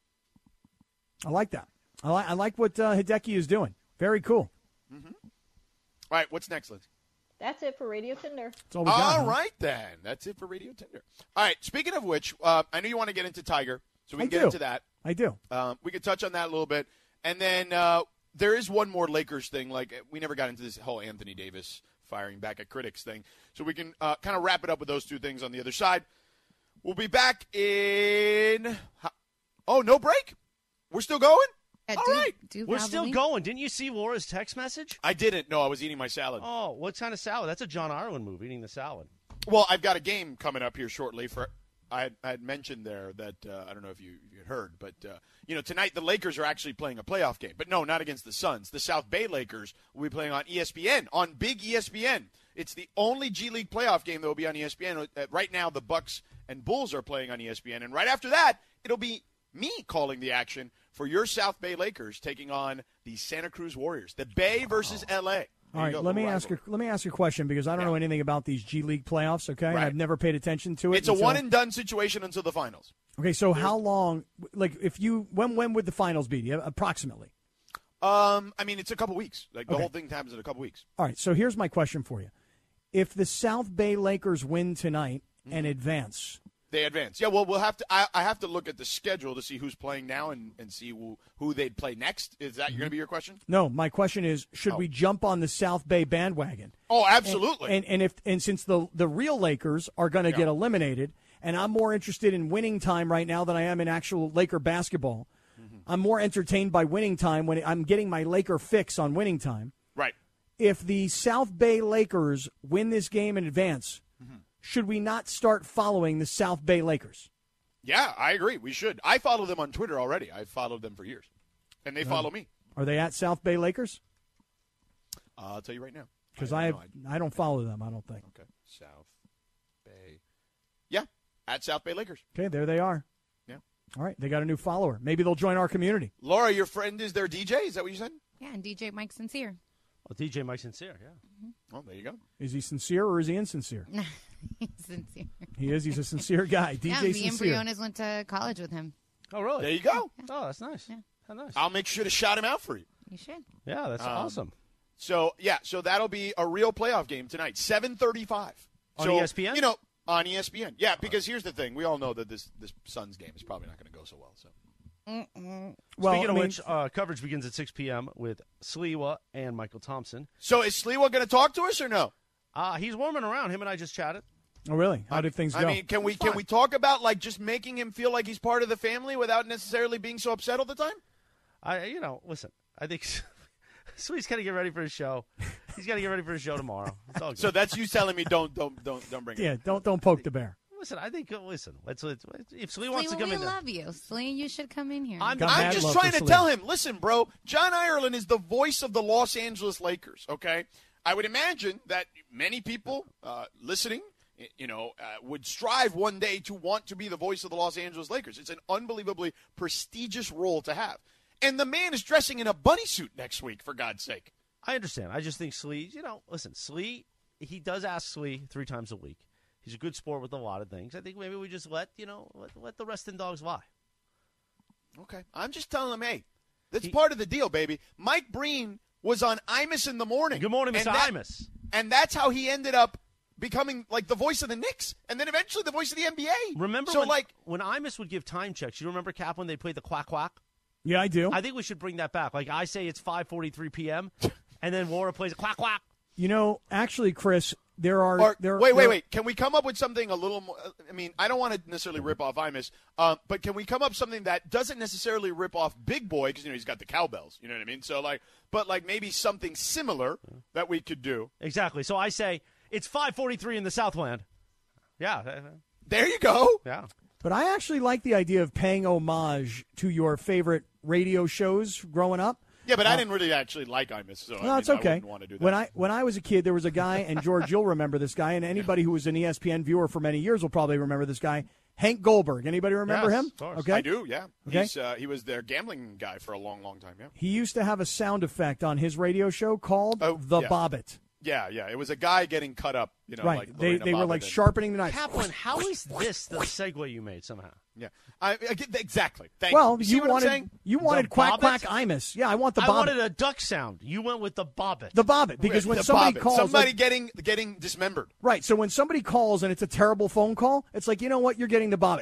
I like that. I, li- I like what uh, Hideki is doing. Very cool. All right, what's next, Liz? That's it for Radio Tinder. That's all we got. All huh? right, then. That's it for Radio Tinder. All right, speaking of which, uh, I know you want to get into Tiger, so we I can get do. into that. I do. Um, we could touch on that a little bit. And then uh, there is one more Lakers thing. Like, we never got into this whole Anthony Davis firing back at critics thing. So we can uh, kind of wrap it up with those two things on the other side. We'll be back in – oh, no break? We're still going? Yeah, All do- right. do We're have still any? going. Didn't you see Laura's text message? I didn't. No, I was eating my salad. Oh, what kind of salad? That's a John Ireland move, eating the salad. Well, I've got a game coming up here shortly. For I had, I had mentioned there that uh, I don't know if you, you heard, but uh, you know tonight the Lakers are actually playing a playoff game, but no, not against the Suns. The South Bay Lakers will be playing on E S P N, on Big E S P N. It's the only G League playoff game that will be on E S P N. Uh, right now, the Bucks and Bulls are playing on E S P N, and right after that, it'll be me calling the action for your South Bay Lakers taking on the Santa Cruz Warriors. The Bay versus L A. All right, let me ask you, let me ask you a question because I don't Yeah. know anything about these G League playoffs, okay? Right. I've never paid attention to it. It's a until- one and done situation until the finals. Okay, so how long like if you when when would the finals be? Yeah, approximately. Um, I mean, it's a couple weeks. Like the Okay. whole thing happens in a couple weeks. All right, so here's my question for you. If the South Bay Lakers win tonight and advance, They advance. Yeah, well, we'll have to. I, I have to look at the schedule to see who's playing now and, and see who, who they'd play next. Is that going to be your question? no, my question is should Oh. we jump on the South Bay bandwagon? Oh, absolutely. And and if and since the the real Lakers are going to Yeah. get eliminated, and I'm more interested in winning time right now than I am in actual Laker basketball. Mm-hmm. I'm more entertained by winning time when I'm getting my Laker fix on winning time. right. If the South Bay Lakers win this game in advance, Mm-hmm. should we not start following the South Bay Lakers? Yeah, I agree. We should. I follow them on Twitter already. I've followed them for years, and they follow me. Are they at South Bay Lakers? Uh, I'll tell you right now. Because I I, have have, no I don't follow them. I don't think. idea. Okay, South Bay. Yeah, at South Bay Lakers. Okay, there they are. Yeah. All right, they got a new follower. Maybe they'll join our community. Laura, your friend is their D J. Is that what you said? Yeah, and D J Mike Sincere. Oh, D J Mike Sincere, yeah. Oh, there you go. Is he sincere or is he insincere? He's sincere. He is. He's a sincere guy. D J yeah, the Sincere. Embryones went to college with him. Oh, really? There you go. Oh, that's nice. Yeah. How nice. I'll make sure to shout him out for you. You should. Yeah, that's Um, awesome. So yeah, so that'll be a real playoff game tonight, seven thirty-five On so, E S P N? You know, on E S P N. Yeah, because here's the thing: we all know that this this Suns game is probably not going to go so well. So Well, Speaking I of mean, which, uh, coverage begins at six p.m. with Sliwa and Michael Thompson. So is Sliwa going to talk to us or no? Uh, he's warming around. Him and I just chatted. oh, really? How did things I go? mean, can we can we talk about like just making him feel like he's part of the family without necessarily being so upset all the time? I, you know, listen, I think Sweet's got to get ready for his show. He's got to get ready for his show tomorrow. It's all good. So that's you telling me don't don't don't don't bring it. yeah, don't don't poke the bear. Listen, I think, listen, let's, let's, if Slee wants Slee, to come we in. love you. Slee, you should come in here. I'm- Got I'm mad just love trying for to Slee. tell him, listen, bro, John Ireland is the voice of the Los Angeles Lakers, okay? I would imagine that many people uh, listening, you know, uh, would strive one day to want to be the voice of the Los Angeles Lakers. It's an unbelievably prestigious role to have. And the man is dressing in a bunny suit next week, for God's sake. I understand. I just think Slee, you know, listen, Slee, he does ask Slee three times a week. He's a good sport with a lot of things. I think maybe we just let, you know, let, let the resting dogs lie. Okay. I'm just telling him, hey, that's He- part of the deal, baby. Mike Breen was on Imus in the morning. Good morning, and Mister that- Imus. And that's how he ended up becoming like the voice of the Knicks, and then eventually the voice of the N B A. Remember so when, like when Imus would give time checks? You remember, Cap, when they played the quack quack? Yeah, I do. I think we should bring that back. Like I say, it's five forty-three p.m. and then Wara plays a quack quack. You know, actually, Chris, there are Or, there. wait, wait, there, wait. Can we come up with something a little more? I mean, I don't want to necessarily rip off Imus, uh, but can we come up with something that doesn't necessarily rip off Big Boy because you know he's got the cowbells. You know what I mean? So like, but like maybe something similar that we could do. Exactly. So I say it's five forty-three in the Southland. Yeah. There you go. Yeah. But I actually like the idea of paying homage to your favorite radio shows growing up. Yeah, but I didn't really actually like Imus, so No, I mean, it's I okay. wouldn't want to do that. When I when I was a kid, there was a guy, and George, you'll remember this guy, and anybody who was an E S P N viewer for many years will probably remember this guy, Hank Goldberg. Anybody remember Yes, him? of course. Okay, I do, yeah. Okay. He's, uh, he was their gambling guy for a long, long time, yeah. He used to have a sound effect on his radio show called Oh, the yeah. Bobbit. Yeah, yeah. It was a guy getting cut up, you know, Right? like they Lorena they were Bobbitt like and- sharpening the knife. Kaplan, how is this the segue you made somehow? Yeah, I, I get exactly. Thank Well, you. See you what I'm wanted saying? you wanted The quack quack Bobbit? Imus. Yeah, I want the I Bobbit. wanted a duck sound. You went with the bobbit. the Bobbit because when The somebody Bobbit. calls, somebody like- getting getting dismembered. right. So when somebody calls and it's a terrible phone call, it's like, you know what? You're getting the Bobbit.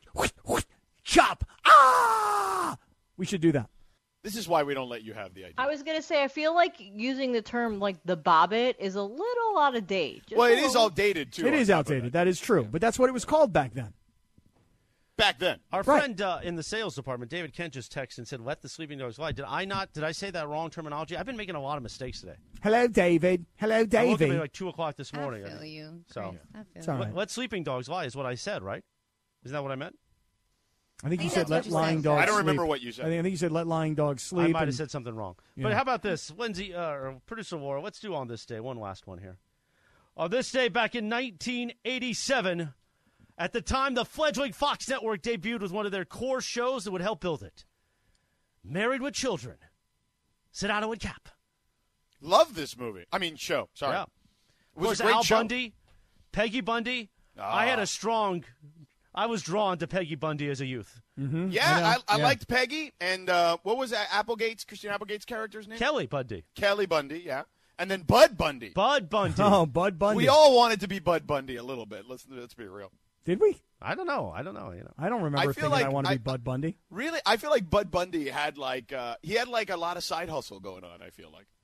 Chop. Ah! We should do that. This is why we don't let you have the idea. I was gonna say, I feel like using the term like the bobbit is a little out of date. Just well, a it is little. outdated too. It on is top of outdated. that. That is true. But that's what it was called back then. Back then. Our Right. friend uh, in the sales department, David Kent, just texted and said, "Let the sleeping dogs lie." Did I not? Did I say that wrong terminology? I've been making a lot of mistakes today. Hello, David. Hello, I woke up at Davey. like two o'clock this morning. I feel you. So- Chris, I feel It's all you. right. Let, let sleeping dogs lie is what I said, right? Isn't that what I meant? I think I you think said that's let what you lying said. dogs I don't remember sleep. what you said. I think, I think you said let lying dogs sleep. I might and- have said something wrong. Yeah. But how about this? Lindsay, uh, or producer Laura, let's do on this day. One last one here. On this day back in nineteen eighty-seven, at the time the fledgling Fox Network debuted with one of their core shows that would help build it. Married with Children. Sedano and Cap. Love this movie. I mean, show. Sorry. Yeah. It Of was course, a great Al show. Bundy, Peggy Bundy. I had Ah. a strong, I was drawn to Peggy Bundy as a youth. Mhm, Yeah, I know. I, I Yeah. liked Peggy, and uh, what was that? Applegate's Christine Applegate's character's name? Kelly Bundy. Kelly Bundy. Yeah, and then Bud Bundy. Bud Bundy. Oh, Bud Bundy. We all wanted to be Bud Bundy a little bit. Let's let's be real. Did we? I don't know. I don't know. You know. I don't remember I feel thinking like I want to I- be Bud Bundy. Really, I feel like Bud Bundy had like uh, he had like a lot of side hustle going on. I feel like.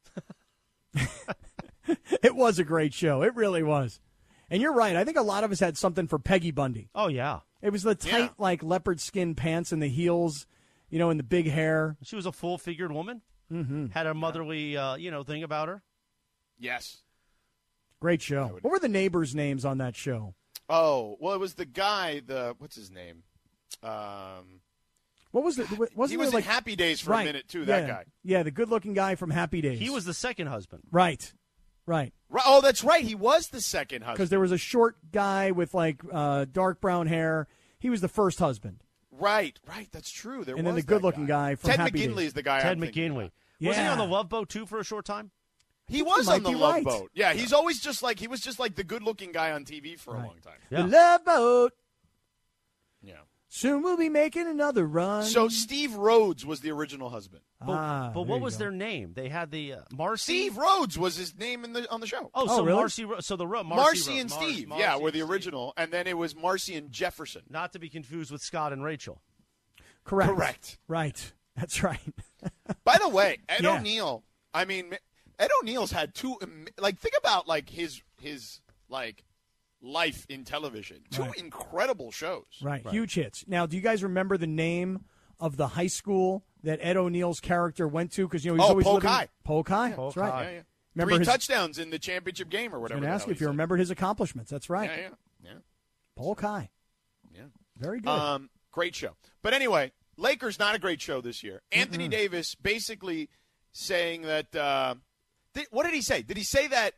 It was a great show. It really was. And you're right. I think a lot of us had something for Peggy Bundy. Oh, yeah. It was the tight, Yeah. like, leopard skin pants and the heels, you know, and the big hair. She was a full-figured woman. Mm-hmm. Had a motherly, uh, you know, thing about her. Yes. Great show. would- What were the neighbors' names on that show? Oh well, it was the guy. The what's his name? Um, What was it? Wasn't he was there, like, in Happy Days for right. a minute too. yeah. That guy. Yeah, the good-looking guy from Happy Days. He was the second husband. right, right. Right, oh, that's right. He was the second husband. Because there was a short guy with like uh, dark brown hair. He was the first husband, Right, right. That's true. There and then was the that good-looking guy from Ted Happy McGinley Days. is the guy. Ted I'm thinking McGinley. about. Was he Yeah. on the Love Boat, too, for a short time? He was might on the be Love right. Boat. Yeah, he's always just like he was just like the good-looking guy on T V for a Right. long time. Yeah. The Love Boat. Yeah. Soon we'll be making another run. So Steve Rhodes was the original husband. But, ah, but there what you was go. their name? They had the uh, Marcy. Steve Rhodes was his name in the on the show. Oh, Oh, so really? Marcy. Ro- So the Ro- Marcy, Marcy Ro- and Mar- Steve, Marcy yeah, were the and Steve. original, and then it was Marcy and Jefferson. Not to be confused with Scott and Rachel. Correct. Correct. Right. That's right. By the way, Ed Yeah. O'Neill. I mean, Ed O'Neill's had two. am- Like, think about like his his like life in television. Two Right. incredible shows. Right. Huge hits. Now, do you guys remember the name of the high school that Ed O'Neill's character went to? Because you know he was Oh, always Polk living High. Polk High. Polk That's right. High. Yeah, yeah. Remember Three his- touchdowns in the championship game or I'm whatever. going to the ask hell you if he you said. remembered his accomplishments. That's right. Yeah, yeah, yeah. Polk High. Yeah. Very good. Um, great show. But anyway, Lakers not a great show this year. Anthony Davis basically saying that. Uh, did, what did he say? Did he say that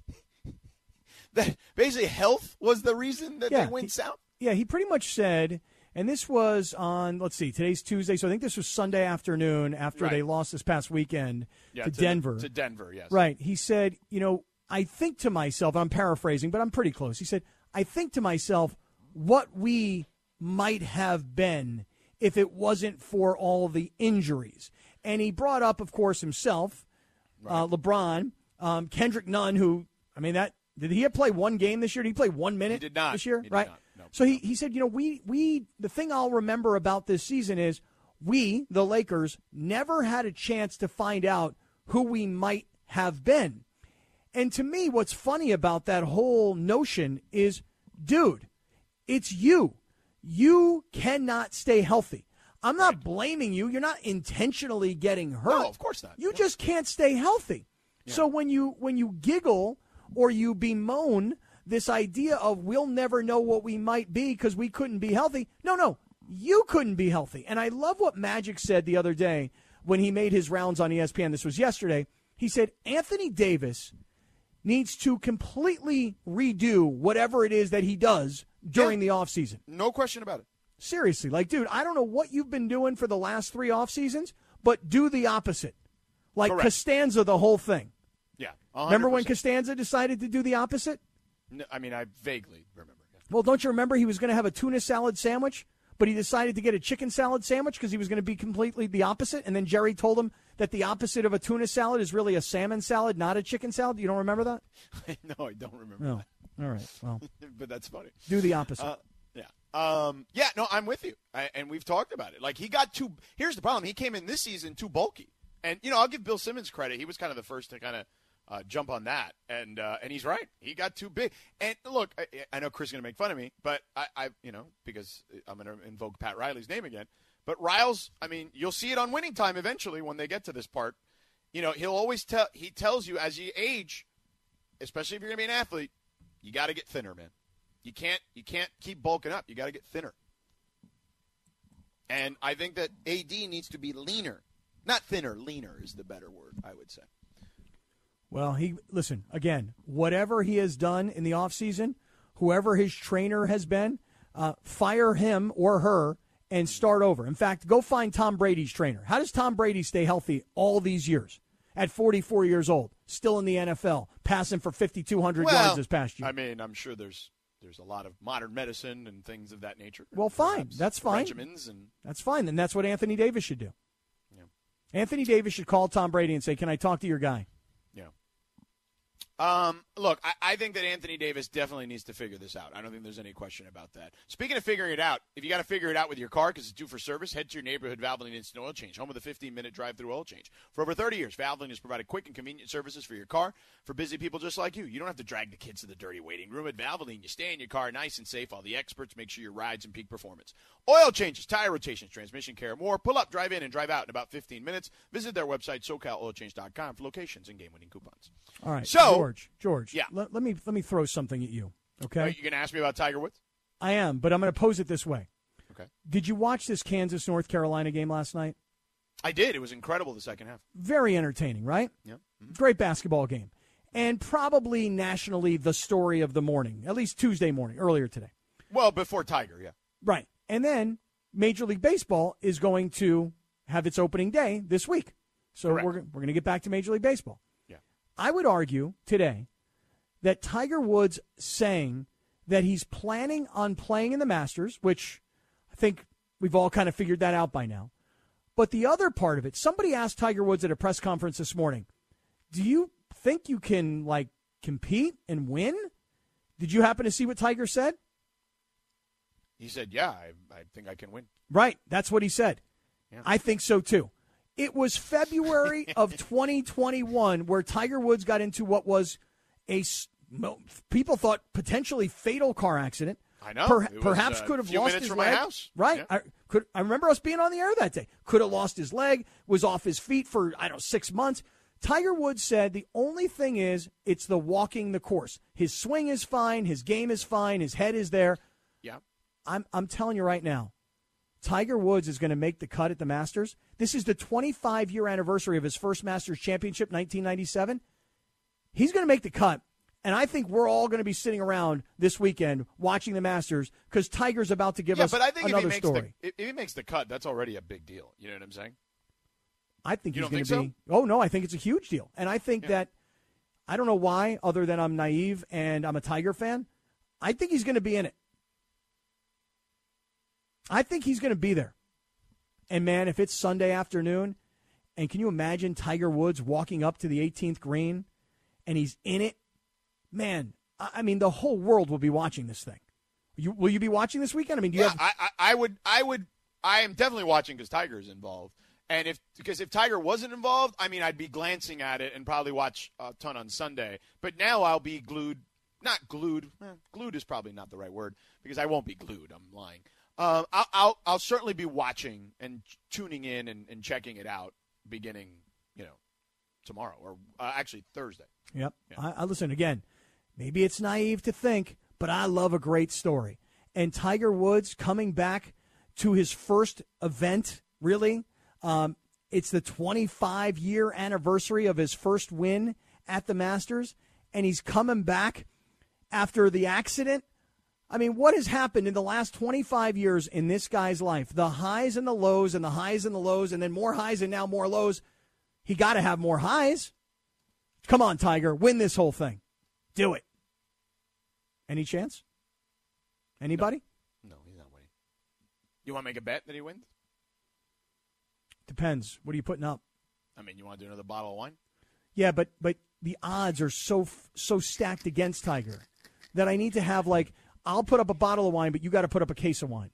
that basically health was the reason that Yeah, they went he- south? Yeah, he pretty much said, and this was on, let's see, today's Tuesday, so I think this was Sunday afternoon after Right. they lost this past weekend Yeah, to Denver. To Denver, yes. Right. He said, you know, I think to myself, I'm paraphrasing, but I'm pretty close. He said, I think to myself what we might have been if it wasn't for all the injuries. And he brought up, of course, himself, uh, LeBron, um, Kendrick Nunn, who, I mean, that Did he play one game this year? Did he play one minute He did not. this year? He did right. not. No. So he, he said, you know, we, we the thing I'll remember about this season is we, the Lakers, never had a chance to find out who we might have been. And to me, what's funny about that whole notion is, dude, it's you. You cannot stay healthy. I'm not right. blaming you. You're not intentionally getting hurt. No, of course not. You yeah. just can't stay healthy. Yeah. So when you when you giggle or you bemoan this idea of we'll never know what we might be because we couldn't be healthy, no, no, you couldn't be healthy. And I love what Magic said the other day when he made his rounds on E S P N. This was yesterday. He said Anthony Davis needs to completely redo whatever it is that he does during yeah. the offseason. No question about it. Seriously, like, dude, I don't know what you've been doing for the last three off seasons, but do the opposite. Like Correct. Costanza, the whole thing. Yeah. one hundred percent. Remember when Costanza decided to do the opposite? No, I mean, I vaguely remember. Yeah. Well, don't you remember he was going to have a tuna salad sandwich, but he decided to get a chicken salad sandwich because he was going to be completely the opposite? And then Jerry told him that the opposite of a tuna salad is really a salmon salad, not a chicken salad? You don't remember that? No, I don't remember no. that. All right, well. But that's funny. Do the opposite. Uh, yeah. Um, yeah, no, I'm with you. I, and we've talked about it. Like, he got too – here's the problem. He came in this season too bulky. And, you know, I'll give Bill Simmons credit. He was kind of the first to kind of uh, jump on that. And uh, and he's right. He got too big. And, look, I, I know Chris is going to make fun of me, but I, I – you know, because I'm going to invoke Pat Riley's name again. But Riles, I mean, you'll see it on Winning Time eventually when they get to this part. You know, he'll always tell – he tells you as you age, especially if you're going to be an athlete, you got to get thinner, man. You can't you can't keep bulking up. You got to get thinner. And I think that A D needs to be leaner. Not thinner, leaner is the better word, I would say. Well, he listen, again, whatever he has done in the offseason, whoever his trainer has been, uh, fire him or her and start over. In fact, go find Tom Brady's trainer. How does Tom Brady stay healthy all these years? At forty-four years old, still in the N F L, passing for fifty-two hundred well, yards this past year. I mean, I'm sure there's there's a lot of modern medicine and things of that nature. Well, fine. That's fine. Regimens and That's fine. And that's what Anthony Davis should do. Yeah. Anthony Davis should call Tom Brady and say, can I talk to your guy? Yeah. Um, look, I, I think that Anthony Davis definitely needs to figure this out. I don't think there's any question about that. Speaking of figuring it out, if you got to figure it out with your car because it's due for service, head to your neighborhood Valvoline Instant Oil Change, home of the fifteen-minute drive-through oil change. For over thirty years, Valvoline has provided quick and convenient services for your car for busy people just like you. You don't have to drag the kids to the dirty waiting room. At Valvoline, you stay in your car nice and safe while the experts make sure your ride's in peak performance. Oil changes, tire rotations, transmission care, more. Pull up, drive in, and drive out in about fifteen minutes. Visit their website, so cal oil change dot com, for locations and game-winning coupons. All right, so, George, George, yeah. let, let me let me throw something at you, okay? Are you going to ask me about Tiger Woods? I am, but I'm going to pose it this way. Okay. Did you watch this Kansas-North Carolina game last night? I did. It was incredible the second half. Very entertaining, right? Yeah. Mm-hmm. Great basketball game. And probably nationally the story of the morning, at least Tuesday morning, earlier today. Well, before Tiger, yeah. Right. And then Major League Baseball is going to have its opening day this week. So Correct. we're, we're going to get back to Major League Baseball. Yeah. I would argue today that Tiger Woods saying that he's planning on playing in the Masters, which I think we've all kind of figured that out by now. But the other part of it, somebody asked Tiger Woods at a press conference this morning, do you think you can, like, compete and win? Did you happen to see what Tiger said? He said, yeah, I, I think I can win. Right. That's what he said. Yeah. I think so, too. It was February of twenty twenty-one where Tiger Woods got into what was a, people thought, potentially fatal car accident. I know. Per, was, perhaps uh, could have few lost minutes his from leg. my house. Right. Yeah. I, could, I remember us being on the air that day. Could have lost his leg, was off his feet for, I don't know, six months. Tiger Woods said the only thing is it's the walking the course. His swing is fine. His game is fine. His head is there. Yeah. I'm I'm telling you right now, Tiger Woods is going to make the cut at the Masters. This is the twenty-five-year anniversary of his first Masters championship, nineteen ninety-seven. He's going to make the cut, and I think we're all going to be sitting around this weekend watching the Masters because Tiger's about to give yeah, us but I think another if he makes story. The, if he makes the cut, that's already a big deal. You know what I'm saying? I think you he's don't going to think be. Oh, no, I think it's a huge deal. And I think Yeah. that, I don't know why, other than I'm naive and I'm a Tiger fan, I think he's going to be in it. I think he's going to be there. And, man, if it's Sunday afternoon, and can you imagine Tiger Woods walking up to the eighteenth green and he's in it? Man, I I mean, the whole world will be watching this thing. You, will you be watching this weekend? I mean, do you yeah, have? I, I, I would, I would, I am definitely watching because Tiger is involved, and if because if Tiger wasn't involved, I mean, I'd be glancing at it and probably watch a ton on Sunday. But now I'll be glued, not glued. Eh, glued is probably not the right word because I won't be glued. I'm lying. Um, I'll, I'll, I'll certainly be watching and tuning in and, and checking it out beginning, you know, tomorrow or uh, actually Thursday. Yep. Yeah. I, I listen again. Maybe it's naive to think, but I love a great story. And Tiger Woods coming back to his first event, really. Um, it's the twenty-five year anniversary of his first win at the Masters, and he's coming back after the accident. I mean, what has happened in the last twenty-five years in this guy's life? The highs and the lows and the highs and the lows and then more highs and now more lows. He got to have more highs. Come on, Tiger, win this whole thing. Do it. Any chance? Anybody? No, he's not winning. You want to make a bet that he wins? Depends. What are you putting up? I mean, you want to do another bottle of wine? Yeah, but but the odds are so so stacked against Tiger that I need to have, like, I'll put up a bottle of wine, but you got to put up a case of wine.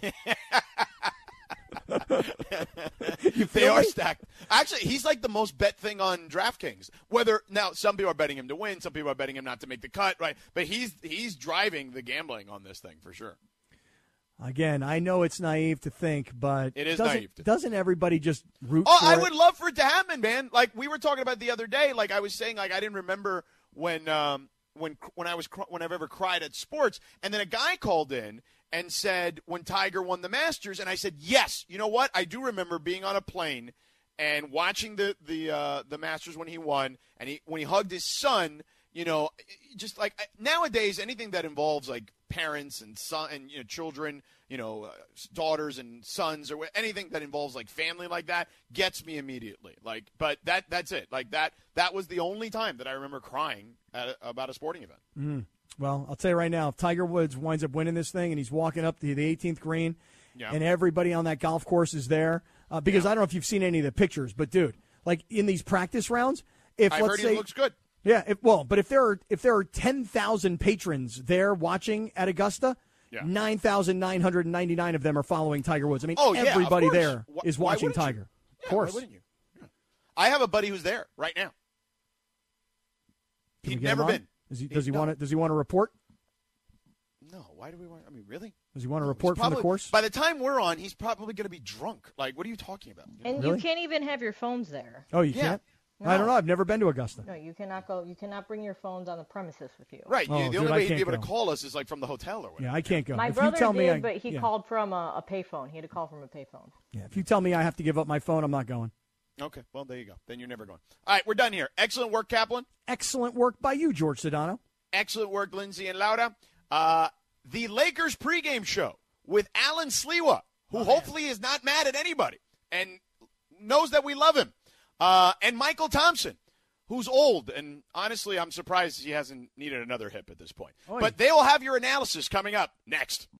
You they are stacked. Actually, he's like the most bet thing on DraftKings. Whether now some people are betting him to win, some people are betting him not to make the cut, right? But he's he's driving the gambling on this thing for sure. Again, I know it's naive to think, but it is doesn't, naive. To doesn't everybody just root oh, for I it? would love for it to happen, man. Like we were talking about the other day. Like I was saying, like I didn't remember when um, when when I was when I've ever cried at sports, and then a guy called in and said when Tiger won the Masters, and I said yes. You know what? I do remember being on a plane and watching the the uh, the Masters when he won, and he when he hugged his son. You know, just like nowadays, anything that involves like parents and son and you know children, you know, uh, daughters and sons, or anything that involves like family like that gets me immediately. Like, but that that's it. Like that that was the only time that I remember crying at a, about a sporting event. Mm. Well, I'll tell you right now, if Tiger Woods winds up winning this thing and he's walking up to the eighteenth green, yeah. and everybody on that golf course is there, uh, because yeah. I don't know if you've seen any of the pictures, but dude, like in these practice rounds, if I've let's heard say he looks good. Yeah, if, well, but if there are if there are ten thousand patrons there watching at Augusta, yeah. nine thousand nine hundred ninety-nine of them are following Tiger Woods. I mean, oh, yeah, everybody of course. there Wh- is why watching wouldn't Tiger. You? Yeah, of course. Why wouldn't you? Yeah. I have a buddy who's there right now. Can we He'd get him never on? been. Does he, does he no. want to? Does he want to report? No. Why do we want? I mean, really? Does he want to No, report he's probably, from the course? By the time we're on, he's probably going to be drunk. Like, what are you talking about? You know? And Really? you can't even have your phones there. Oh, you Yeah. can't. No. I don't know. I've never been to Augusta. No, you cannot go. You cannot bring your phones on the premises with you. Right. Oh, you, the dude, only I way he'd can't be able go. to call us is like from the hotel or whatever. Yeah, I can't go. My if brother you tell did, me I, but he yeah. called from a, a payphone. He had to call from a payphone. Yeah, if you tell me I have to give up my phone, I'm not going. Okay. Well, there you go. Then you're never going. All right, we're done here. Excellent work, Kaplan. Excellent work by you, George Sedano. Excellent work, Lindsay and Laura. Uh, the Lakers pregame show with Alan Sliwa, who Oh, hopefully is not mad at anybody and knows that we love him, uh, and Michael Thompson, who's old, and honestly, I'm surprised he hasn't needed another hip at this point. Oh, but they will have your analysis coming up next.